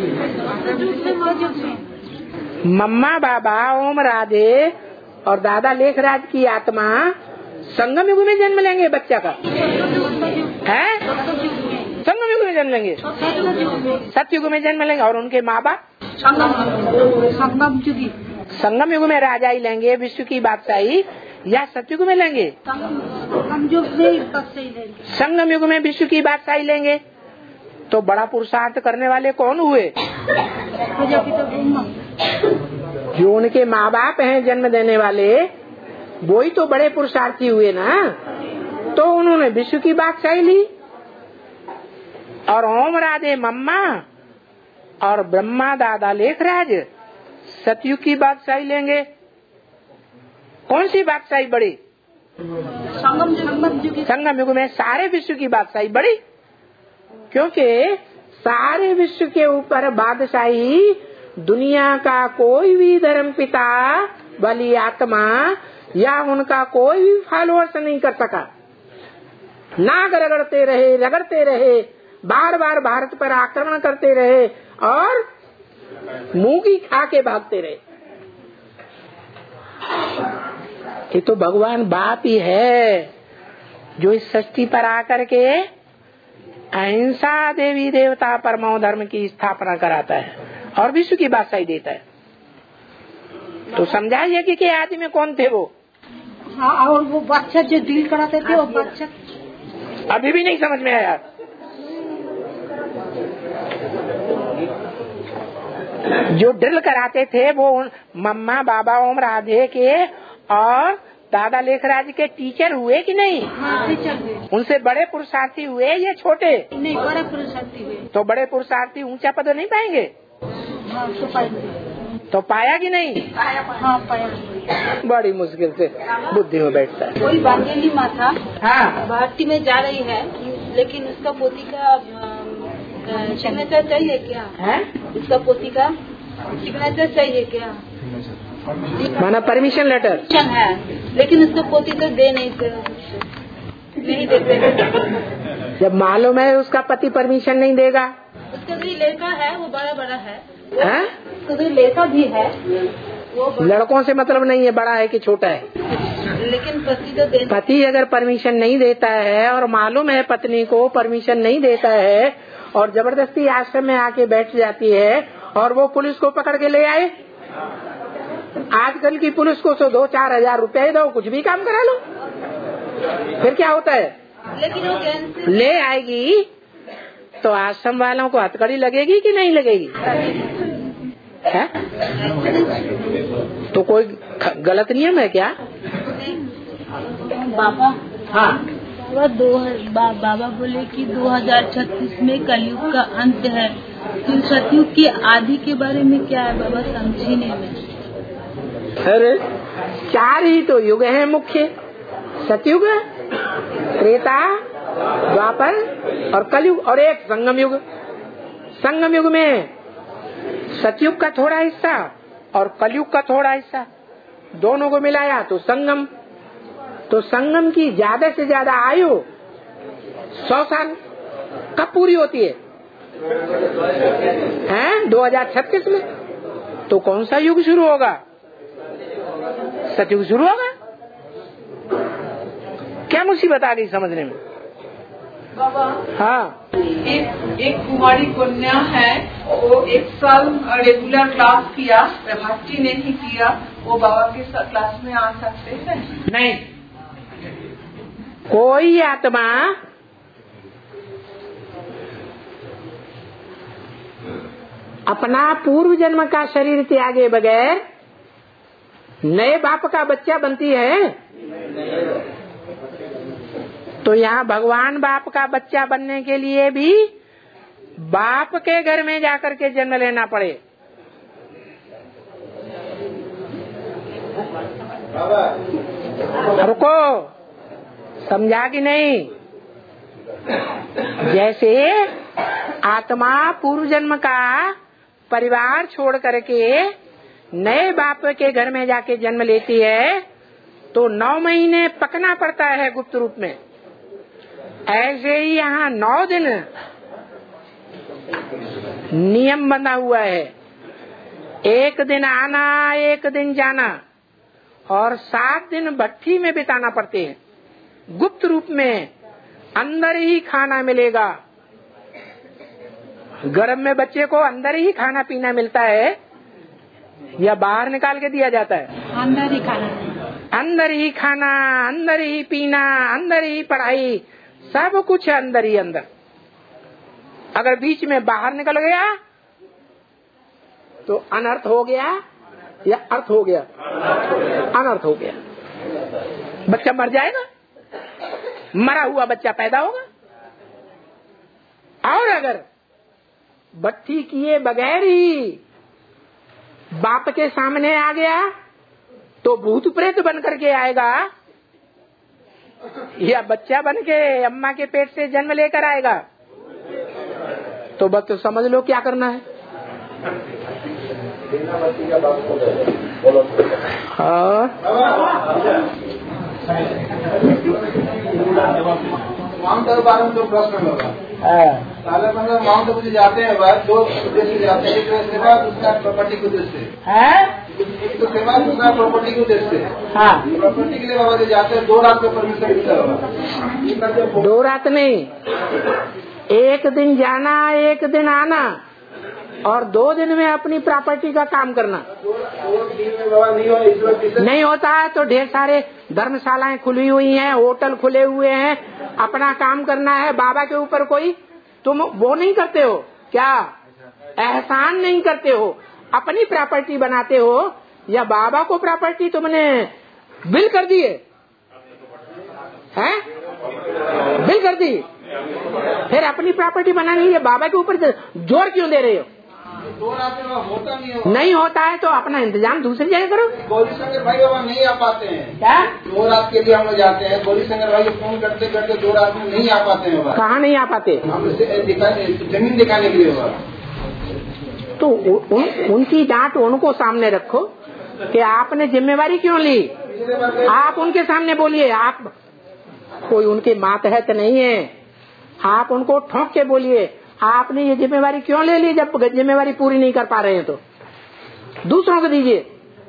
मम्मा बाबा ओम राधे और दादा लेखराज की आत्मा संगम युग में जन्म लेंगे बच्चा का? है? संगम युग में जन्म लेंगे। सतयुग में जन्म लेंगे। और उनके माँ बाप संगम युग में राजा ही लेंगे, विश्व की बादशाही, या सतयुग में लेंगे? संगम युग में विश्व की बादशाही लेंगे। तो बड़ा पुरुषार्थ करने वाले कौन हुए? जो उनके माँ बाप हैं जन्म देने वाले, वो ही तो बड़े पुरुषार्थी हुए ना। तो उन्होंने विश्व की बादशाही ली और ओम राधे मम्मा और ब्रह्मा दादा लेखराज सतयुग की बादशाही लेंगे। कौन सी बादशाही बड़ी? संगम युग में सारे विश्व की बादशाही बड़ी, क्योंकि सारे विश्व के ऊपर बादशाही दुनिया का कोई भी धर्म पिता, बली आत्मा या उनका कोई भी फॉलोअर्स नहीं कर सका। नाग रगड़ते रहे, बार बार भारत पर आक्रमण करते रहे और मूंगी खा के भागते रहे। ये तो भगवान बाप ही है जो इस सृष्टि पर आकर के अहिंसा देवी देवता परमो धर्म की स्थापना कराता है और विश्व की बादशाही देता है। तो समझाइए कि आदि में कौन थे वो? हाँ, और वो बच्चा जो डील कराते थे, वो बच्चा अभी भी नहीं समझ में आया। जो ड्रिल कराते थे वो मम्मा बाबा ओम राधे के और दादा लेखराज के टीचर हुए कि नहीं? हाँ, टीचर हुए। उनसे बड़े पुरुषार्थी हुए या छोटे? नहीं, बड़े पुरुषार्थी हुए। तो बड़े पुरुषार्थी ऊंचा पद नहीं पाएंगे? हाँ, तो पाएंगे। तो पाया कि नहीं? हाँ, पाया। बड़ी मुश्किल से बुद्धि में बैठता है। कोई बांधेली माँ था, हाँ, भारती में जा रही है, लेकिन उसका पोती का सिग्नेचर चाहिए क्या? है? उसका पोती का सिग्नेचर चाहिए क्या? माना परमिशन लेटर है, लेकिन उसका पोती तो दे नहीं नहीं देते। जब मालूम है उसका पति परमिशन नहीं देगा। उसका भी लड़का है, वो बड़ा बड़ा है। उसका भी लड़का भी है, वो लड़कों से मतलब नहीं है बड़ा है कि छोटा है, लेकिन पति तो दे। पति अगर परमिशन नहीं देता है और मालूम है पत्नी को परमिशन नहीं देता है और जबरदस्ती आश्रम में आके बैठ जाती है और वो पुलिस को पकड़ के ले आए। आजकल की पुलिस को 2-4 हजार रुपए दो, कुछ भी काम करा लो, फिर क्या होता है? लेकिन वो ले आएगी तो आश्रम वालों को हथकड़ी लगेगी कि नहीं लगेगी? है? तो कोई गलत नियम है क्या? बाबा हाँ, बाबा बोले कि 2036 में कलयुग का अंत है, तो सतयुग के आदि के बारे में क्या है बाबा? समझी नहीं मैं। अरे 4 ही तो युग है मुख्य, सतयुग, त्रेता, द्वापर और कलयुग और एक संगम युग। संगम युग में सतयुग का थोड़ा हिस्सा और कलयुग का थोड़ा हिस्सा, दोनों को मिलाया तो संगम। तो संगम की ज्यादा से ज्यादा आयु 100 साल कब पूरी होती है? 2036 में। तो कौन सा युग शुरू होगा? सतयुग शुरू होगा। क्या मुसीबत आ गई समझने में? बाबा हाँ, एक कुमारी कन्या है, वो 1 साल रेगुलर क्लास किया, भक्ति नहीं किया, वो बाबा के क्लास में आ सकते हैं? नहीं, कोई आत्मा अपना पूर्व जन्म का शरीर त्यागे बगैर नए बाप का बच्चा बनती है। तो यहाँ भगवान बाप का बच्चा बनने के लिए भी बाप के घर में जाकर के जन्म लेना पड़े। रुको, समझा कि नहीं? जैसे आत्मा पूर्व जन्म का परिवार छोड़ करके नए बाप के घर में जाके जन्म लेती है तो 9 महीने पकना पड़ता है गुप्त रूप में। ऐसे ही यहाँ 9 दिन नियम बना हुआ है, 1 दिन आना 1 दिन जाना और 7 दिन भट्ठी में बिताना पड़ते हैं। गुप्त रूप में अंदर ही खाना मिलेगा। गर्भ में बच्चे को अंदर ही खाना पीना मिलता है या बाहर निकाल के दिया जाता है? अंदर ही खाना, अंदर ही खाना, अंदर ही पीना, अंदर ही पढ़ाई, सब कुछ अंदर ही अंदर। अगर बीच में बाहर निकल गया तो अनर्थ हो गया या अर्थ हो गया? अनर्थ हो गया। बच्चा मर जाएगा, मरा हुआ बच्चा पैदा होगा। और अगर भट्ठी किए बगैर ही बाप के सामने आ गया तो भूत प्रेत बन करके आएगा या बच्चा बन के अम्मा के पेट से जन्म लेकर आएगा? तो बस तो समझ लो क्या करना है। माउंट आबू जो प्रश्न होगा, साले मतलब माउंट आबू जाते हैं बाद 2 उद्देश्य जाते हैं, एक सेवा, दूसरा प्रॉपर्टी के उद्देश्य है। एक तो सेवा, दूसरा प्रॉपर्टी के उद्देश्य है। हाँ, प्रॉपर्टी के लिए बाबा जो जाते हैं 2 रात का परमिशन मिलता होगा। 2 रात नहीं, 1 दिन जाना 1 दिन आना और 2 दिन में अपनी प्रॉपर्टी का काम करना। 2 दिन में बाबा नहीं होता है तो ढेर सारे धर्मशालाएं खुली हुई हैं, होटल खुले हुए हैं, अपना काम करना है। बाबा के ऊपर कोई तुम वो नहीं करते हो क्या? एहसान नहीं करते हो, अपनी प्रॉपर्टी बनाते हो या बाबा को प्रॉपर्टी तुमने बिल कर दिए हैं? बिल कर दी, फिर अपनी प्रॉपर्टी बनानी है, बाबा के ऊपर जोर क्यों दे रहे हो? 2 रात में होता नहीं होता है तो अपना इंतजाम दूसरी जगह करो। गोली शंकर भाई बाबा नहीं आ पाते हैं क्या? 2 रात के लिए हम लोग जाते हैं, गोली शंकर भाई फोन करते करते 2 रात में नहीं आ पाते हैं। कहाँ नहीं आ पाते? हम जमीन दिखाने के लिए होगा। तो उनकी डांट उनको सामने रखो कि आपने जिम्मेवारी क्यों ली। आप उनके सामने बोलिए, कोई उनके मातहत नहीं है। आप उनको ठोक के बोलिए, आपने ये जिम्मेवारी क्यों ले ली? जब जिम्मेवारी पूरी नहीं कर पा रहे हैं तो दूसरों को दीजिए।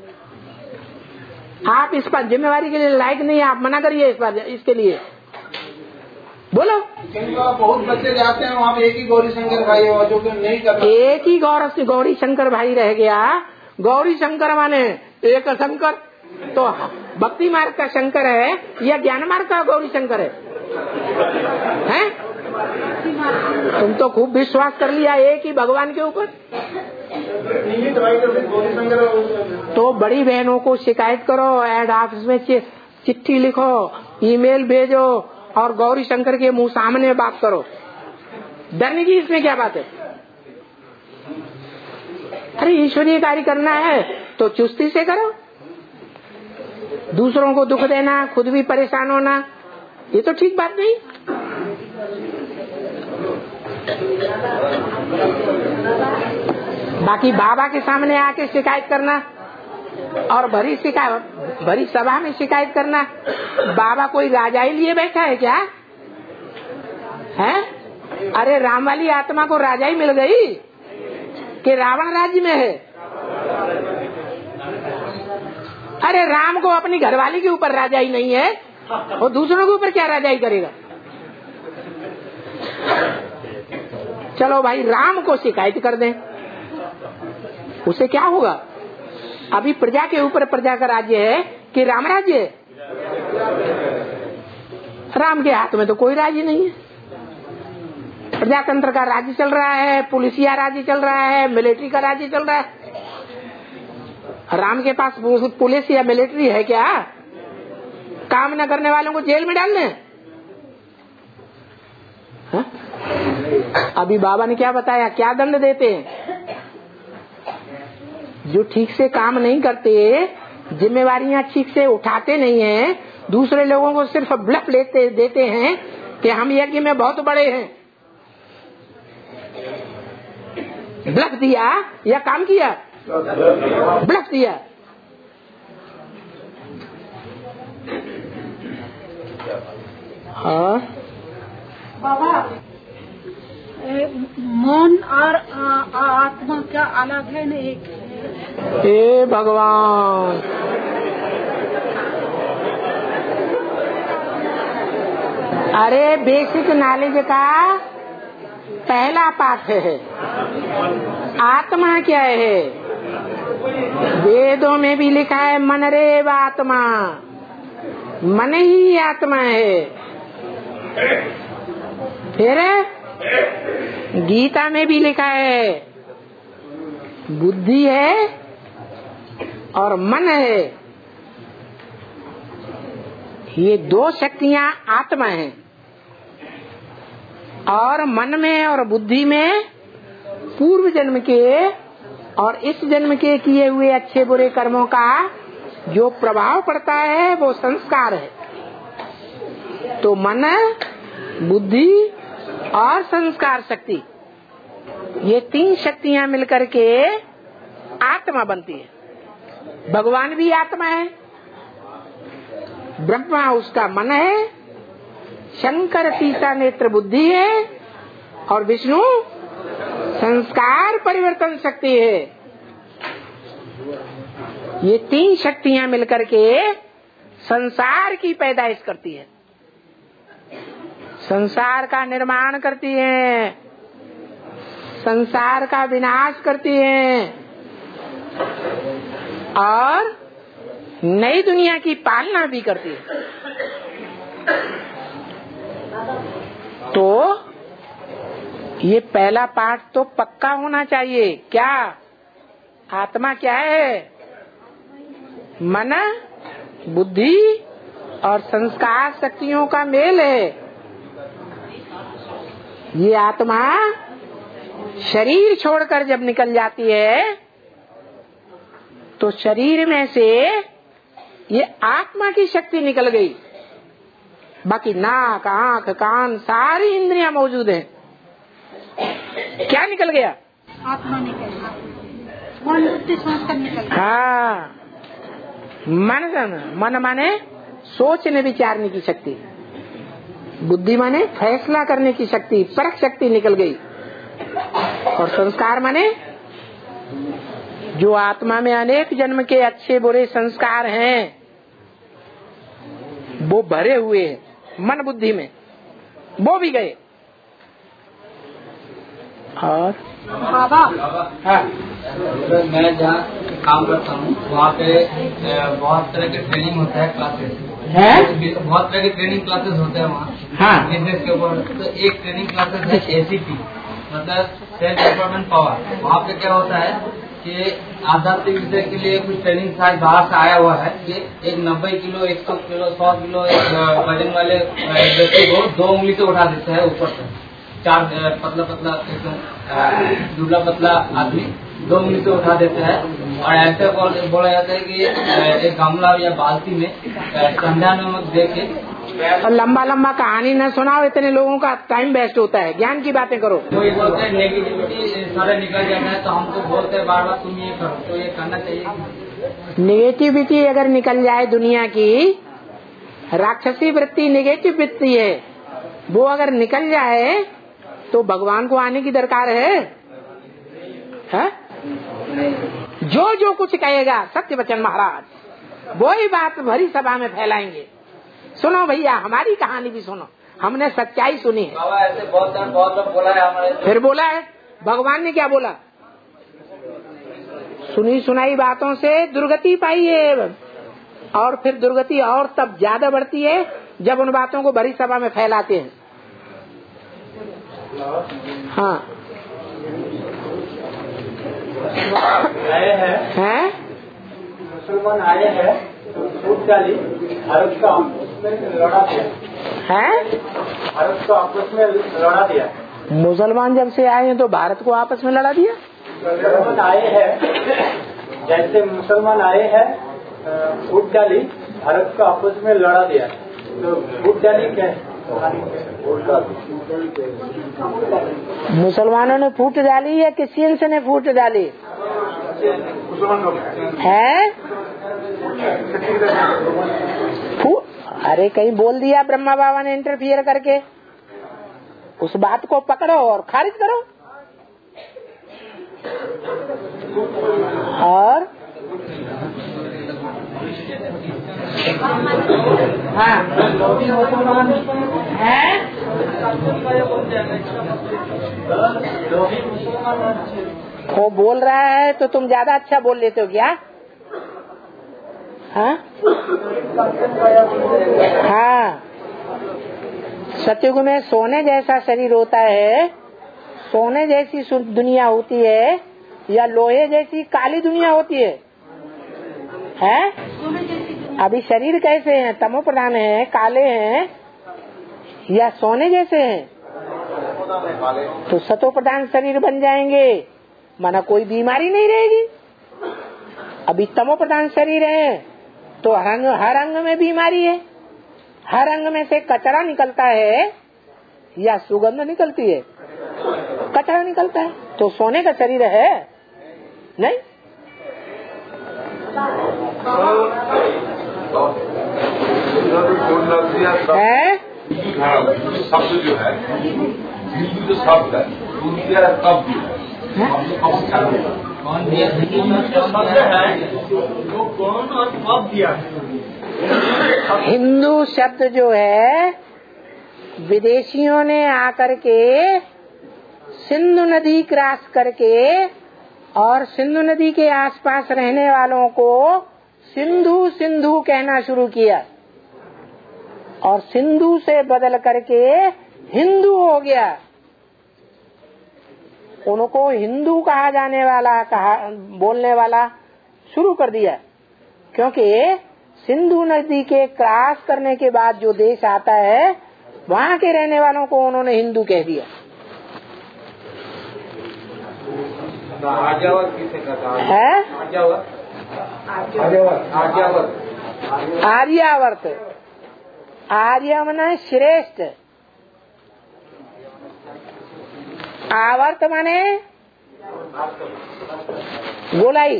आप इस पर जिम्मेवारी के लिए लायक नहीं है, आप मना करिए इस बार, इसके लिए बोलो। बहुत बच्चे जाते हैं वहाँ पे, एक ही गौरी शंकर भाई हो जो नहीं करता, एक ही गौरी शंकर भाई रह गया। गौरी शंकर माने एक शंकर, तो भक्ति मार्ग का शंकर है या ज्ञान मार्ग का गौरी शंकर है? तुम तो खूब विश्वास कर लिया एक ही भगवान के ऊपर। तो बड़ी बहनों को शिकायत करो, एड ऑफिस में चिट्ठी लिखो, ईमेल भेजो और गौरी शंकर के मुंह सामने बात करो। डरने की इसमें क्या बात है? अरे ईश्वरीय कार्य करना है तो चुस्ती से करो। दूसरों को दुख देना, खुद भी परेशान होना, ये तो ठीक बात नहीं। बाकी बाबा के सामने आके शिकायत करना और भरी सभा में शिकायत करना, बाबा कोई राजा ही लिए बैठा है क्या है? अरे राम वाली आत्मा को राजा ही मिल गई कि रावण राज्य में है? अरे राम को अपनी घरवाली के ऊपर राजा ही नहीं है, और दूसरों के ऊपर क्या राजा ही करेगा? चलो भाई राम को शिकायत कर दें, उसे क्या होगा? अभी प्रजा के ऊपर प्रजा का राज्य है कि राम राज्य है? राम के हाथ में तो कोई राज्य नहीं है। प्रजातंत्र का राज्य चल रहा है, पुलिसिया राज्य चल रहा है, मिलिट्री का राज्य चल रहा है। राम के पास पुलिस या मिलिट्री है क्या? काम न करने वालों को जेल में डाल दें? अभी बाबा ने क्या बताया, क्या दंड देते हैं? जो ठीक से काम नहीं करते, जिम्मेवारियां ठीक से उठाते नहीं हैं, दूसरे लोगों को सिर्फ ब्लफ देते हैं कि हम यज्ञ में बहुत बड़े हैं। ब्लफ दिया या काम किया? ब्लफ दिया। हाँ बाबा, मन और आत्मा क्या अलग है ना? एक हे भगवान, अरे बेसिक नॉलेज का पहला पाठ है। आत्मा क्या है? वेदों में भी लिखा है मन रेव आत्मा, मन ही आत्मा है। फिर गीता में भी लिखा है बुद्धि है और मन है, ये दो शक्तियां आत्मा हैं। और मन में और बुद्धि में पूर्व जन्म के और इस जन्म के किए हुए अच्छे बुरे कर्मों का जो प्रभाव पड़ता है वो संस्कार है। तो मन, बुद्धि और संस्कार शक्ति, ये तीन शक्तियां मिलकर के आत्मा बनती है। भगवान भी आत्मा है, ब्रह्मा उसका मन है, शंकर सीता नेत्र बुद्धि है और विष्णु संस्कार परिवर्तन शक्ति है। ये तीन शक्तियां मिलकर के संसार की पैदाइश करती है, संसार का निर्माण करती है, संसार का विनाश करती है और नई दुनिया की पालना भी करती है। तो ये पहला पाठ तो पक्का होना चाहिए। क्या? आत्मा क्या है? मन, बुद्धि और संस्कार शक्तियों का मेल है। ये आत्मा शरीर छोड़कर जब निकल जाती है तो शरीर में से ये आत्मा की शक्ति निकल गई, बाकी नाक, आंख, कान सारी इंद्रियां मौजूद हैं। क्या निकल गया? आत्मा निकल गया, मन बुद्धि संस्कार निकल गया। हाँ, मन माने सोचने विचारने की शक्ति। बुद्धि माने फैसला करने की शक्ति, परख शक्ति निकल गई। और संस्कार माने जो आत्मा में अनेक जन्म के अच्छे बुरे संस्कार हैं वो भरे हुए हैं मन बुद्धि में, वो भी गए। और बाबा हाँ, मैं जहाँ काम करता हूँ वहाँ पे बहुत तरह के ट्रेनिंग होता है, क्लासेस है, बहुत तरह के ट्रेनिंग क्लासेस होते हैं वहाँ। हाँ, बिजनेस के ऊपर। तो एक ट्रेनिंग क्लासेस है ACP, मतलब सेल्फ डेवलपमेंट पावर। वहाँ पे क्या होता है कि आध्यात्मिक विषय के लिए कुछ ट्रेनिंग शायद बाहर से आया हुआ है कि एक 90 किलो 100 किलो 100 किलो एक वजन वाले व्यक्ति को 2 उंगली से उठा देते हैं ऊपर से। 4 पतला पतला एकदम दुबला पतला आदमी 2 उंगली से उठा देते हैं। और ऐसे बोला जाता है कि एक गमला या बाल्टी में ठंडा नमक दे के। और लंबा लंबा कहानी न सुनाओ, इतने लोगों का टाइम वेस्ट होता है, ज्ञान की बातें करो। कोई बोलते हैं नेगेटिविटी सारे निकल जाता है, तो हमको बोलते हैं बार बार तुम ये करो, तो ये करना चाहिए। नेगेटिविटी अगर निकल जाए दुनिया की, राक्षसी वृत्ति नेगेटिव वृत्ति है, वो अगर निकल जाए तो भगवान को आने की दरकार है? जो जो कुछ कहेगा सत्य वचन महाराज वही बात भरी सभा में फैलाएंगे। सुनो भैया, हमारी कहानी भी सुनो, हमने सच्चाई सुनी है। बाबा ऐसे बहुत लोग बोला है हमारे। फिर बोला है, भगवान ने क्या बोला? सुनी सुनाई बातों से दुर्गति पाई है, और फिर दुर्गति और तब ज्यादा बढ़ती है जब उन बातों को भरी सभा में फैलाते हैं। हाँ, आए हैं मुसलमान आए हैं तो छूट डाली, भारत का आपस में लड़ा दिया है, भारत को आपस में लड़ा दिया। मुसलमान जब से आए हैं तो भारत को आपस में लड़ा दिया। मुसलमान आए हैं, जैसे मुसलमान आए हैं फूट डाली, भारत को आपस में लड़ा दिया। तो फूट डाली क्या है? मुसलमानों ने फूट डाली या क्रिश्चियंस ने फूट डाली है? अरे कहीं बोल दिया ब्रह्मा बाबा ने इंटरफियर करके, उस बात को पकड़ो और खारिज करो। और हाँ है, वो बोल रहा है तो तुम ज्यादा अच्छा बोल लेते हो क्या? हाँ हाँ, सतयुग में सोने जैसा शरीर होता है, सोने जैसी दुनिया होती है, या लोहे जैसी काली दुनिया होती है? अभी शरीर कैसे हैं? तमो प्रधान है, काले हैं, या सोने जैसे हैं? तो सतो प्रधान शरीर बन जाएंगे, माना कोई बीमारी नहीं रहेगी। अभी तमो प्रधान शरीर है तो हर अंग में बीमारी है, हर अंग में से कचरा निकलता है या सुगंध निकलती है? कचरा निकलता है। तो सोने का शरीर है नहीं? है शब्द जो है हिंदू जो शब्द है तब भी हिंदू शब्द जो है विदेशियों ने आकर के सिंधु नदी क्रॉस करके और सिंधु नदी के आसपास रहने वालों को सिंधु सिंधु कहना शुरू किया, और सिंधु से बदल करके हिंदू हो गया। उनको हिंदू कहा जाने वाला बोलने वाला शुरू कर दिया, क्योंकि सिंधु नदी के क्रॉस करने के बाद जो देश आता है वहाँ के रहने वालों को उन्होंने हिंदू कह दिया। है आर्यावर्त, आर्य माने श्रेष्ठ, आवर्त माने गोलाई,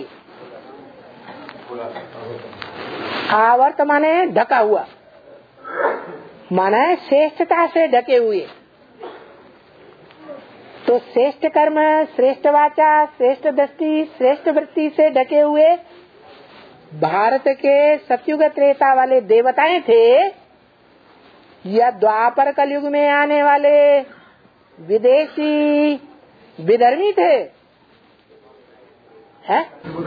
आवर्त माने ढका हुआ, माना है श्रेष्ठता से ढके हुए। तो श्रेष्ठ कर्म, श्रेष्ठ वाचा, श्रेष्ठ दृष्टि, श्रेष्ठ वृत्ति से ढके हुए भारत के सतयुग त्रेता वाले देवताएं थे या द्वापर कलयुग में आने वाले विदेशी विधर्मी थे? है?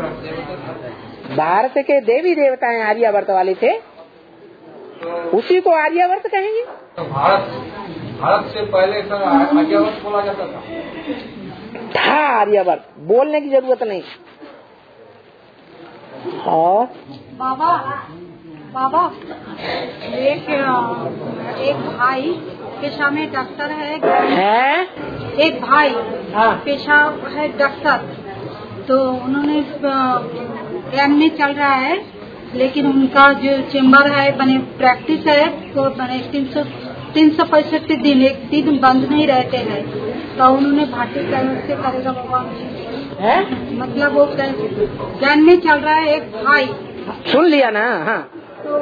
भारत के देवी देवताएं आर्यावर्त वाले थे, उसी को आर्यावर्त कहेंगे। तो भारत से पहले आर्यावर्त बोला जाता था आर्यावर्त, बोलने की जरूरत नहीं। और बाबा एक भाई पेशा में डॉक्टर है, एक भाई पेशा है डॉक्टर, तो उन्होंने एम में चल रहा है, लेकिन उनका जो चेम्बर है बने प्रैक्टिस है तो बने 365 दिन एक दिन बंद नहीं रहते हैं। तो उन्होंने भाटी कैसे करेगा बाबा? मतलब वो ज्ञान में चल रहा है एक भाई, सुन लिया ना? हाँ, तो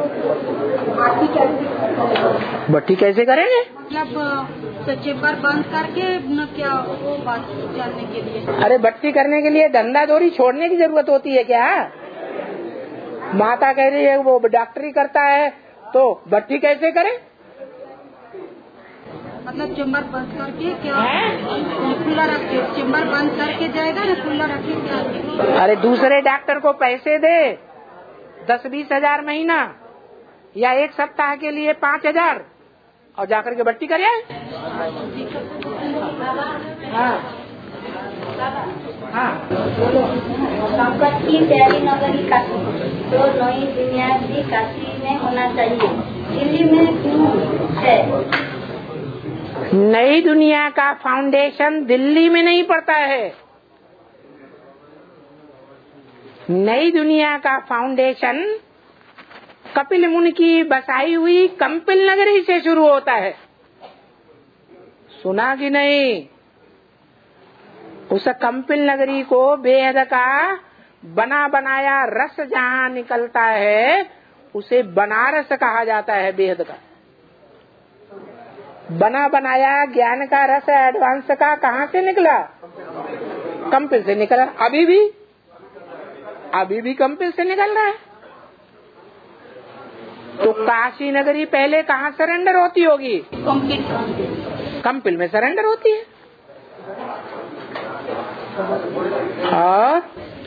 भट्टी कैसे करेंगे? मतलब तो चेम्बर बंद करके न क्या वो बात जानने के लिए। अरे भट्टी करने के लिए धंधा दोरी छोड़ने की जरूरत होती है क्या? माता कह रही है वो डॉक्टरी करता है तो भट्टी कैसे करे? मतलब चेम्बर बंद करके क्या खुला रखे? चेम्बर बंद करके जाएगा ना, खुला रखे क्या? अरे दूसरे डॉक्टर को पैसे दे 10-20 हजार महीना या एक सप्ताह के लिए 5,000 और जाकर के भट्टी करे। संकट की प्यारी नगरी काशी, तो नई दुनिया भी काशी में होना चाहिए, दिल्ली में क्यों है? नई दुनिया का फाउंडेशन दिल्ली में नहीं पड़ता है। नई दुनिया का फाउंडेशन कपिल मुनि की बसाई हुई कंपिल नगरी से शुरू होता है। सुना कि नहीं? उस कंपिल नगरी को बेहद का बना बनाया रस जहाँ निकलता है उसे बनारस कहा जाता है। बेहद का बना बनाया ज्ञान का रस एडवांस का कहाँ से निकला? कंपिल से निकला। अभी भी कंपिल से निकल रहा है। तो काशी नगरी पहले कहाँ सरेंडर होती होगी? कंपिल में सरेंडर होती है। और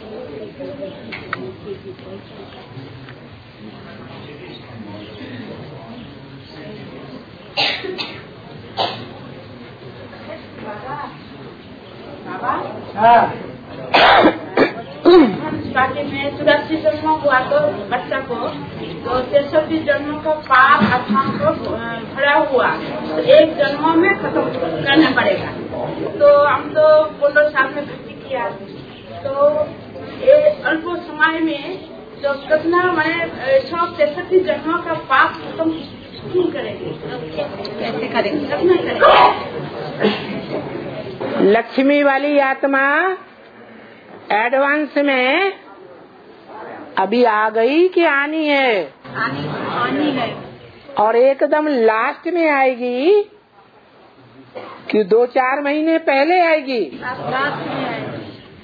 स्टार्टिंग में 84 जन्म हुआ तो बच्चा को, तो 63 जन्म का पाप आत्मा को भरा हुआ तो एक जन्म में खत्म करना पड़ेगा। तो हम तो 15 साल में भर्ती किया, तो ये अल्प समय में तो कितना मैंने 163 जन्म का पाप खत्म क्यों करेंगे? कैसे करेंगे? कितना करेंगे? लक्ष्मी वाली आत्मा एडवांस में अभी आ गई कि आनी है? आनी है। और एकदम लास्ट में आएगी कि 2-4 महीने पहले आएगी? लास्ट में आएगी।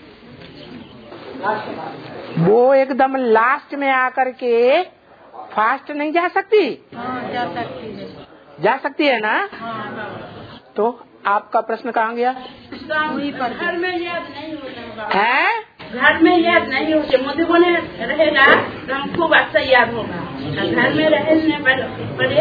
वो एकदम लास्ट में आकर के फास्ट नहीं जा सकती? जा सकती है। जा सकती है ना? तो आपका प्रश्न कहाँ गया? घर में याद नहीं होता है? घर में याद नहीं होते, मोदी बोले रहेगा तो हमको अच्छा याद होगा। घर में रहने पड़े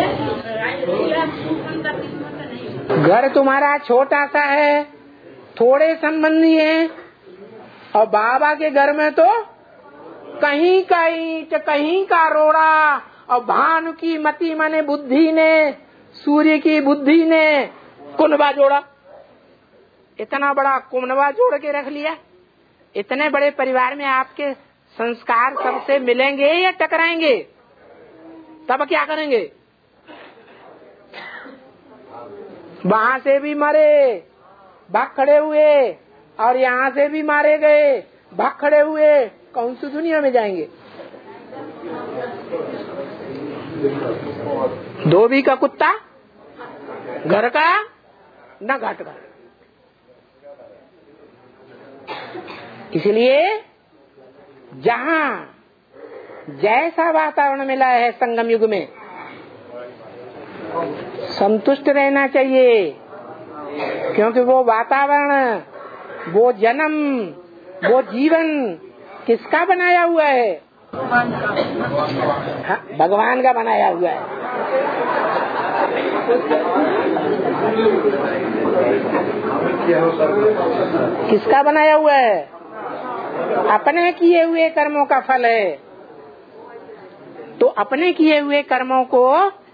घर तुम्हारा छोटा सा है, थोड़े संबंधी हैं, और बाबा के घर में तो कहीं का ईंट, कहीं का रोड़ा, और भानु की मति माने बुद्धि ने, सूर्य की बुद्धि ने कुनबा जोड़ा। इतना बड़ा कुनबा जोड़ के रख लिया। इतने बड़े परिवार में आपके संस्कार सबसे मिलेंगे या टकराएंगे? तब क्या करेंगे? वहाँ से भी मरे भाग खड़े हुए और यहाँ से भी मारे गए भाग खड़े हुए, कौन सी दुनिया में जाएंगे? धोबी का कुत्ता घर का न घाट का। इसलिए जहाँ जैसा वातावरण मिला है संगम युग में संतुष्ट रहना चाहिए, क्योंकि वो वातावरण, वो जन्म, वो जीवन किसका बनाया हुआ है? हाँ, भगवान का बनाया हुआ है। किसका बनाया हुआ है? अपने किए हुए कर्मों का फल है। तो अपने किए हुए कर्मों को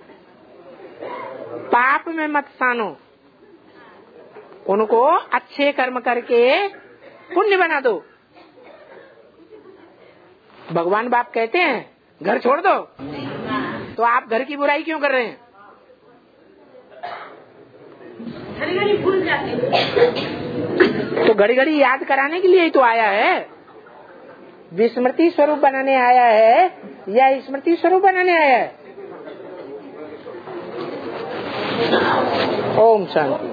पाप में मत सानो, उनको अच्छे कर्म करके पुण्य बना दो। भगवान बाप कहते हैं घर छोड़ दो, तो आप घर की बुराई क्यों कर रहे हैं? घड़ी घड़ी भूल जाते हैं। तो घड़ी घड़ी याद कराने के लिए ही तो आया है। विस्मृति स्वरूप बनाने आया है या स्मृति स्वरूप बनाने आया है? ओम शांति।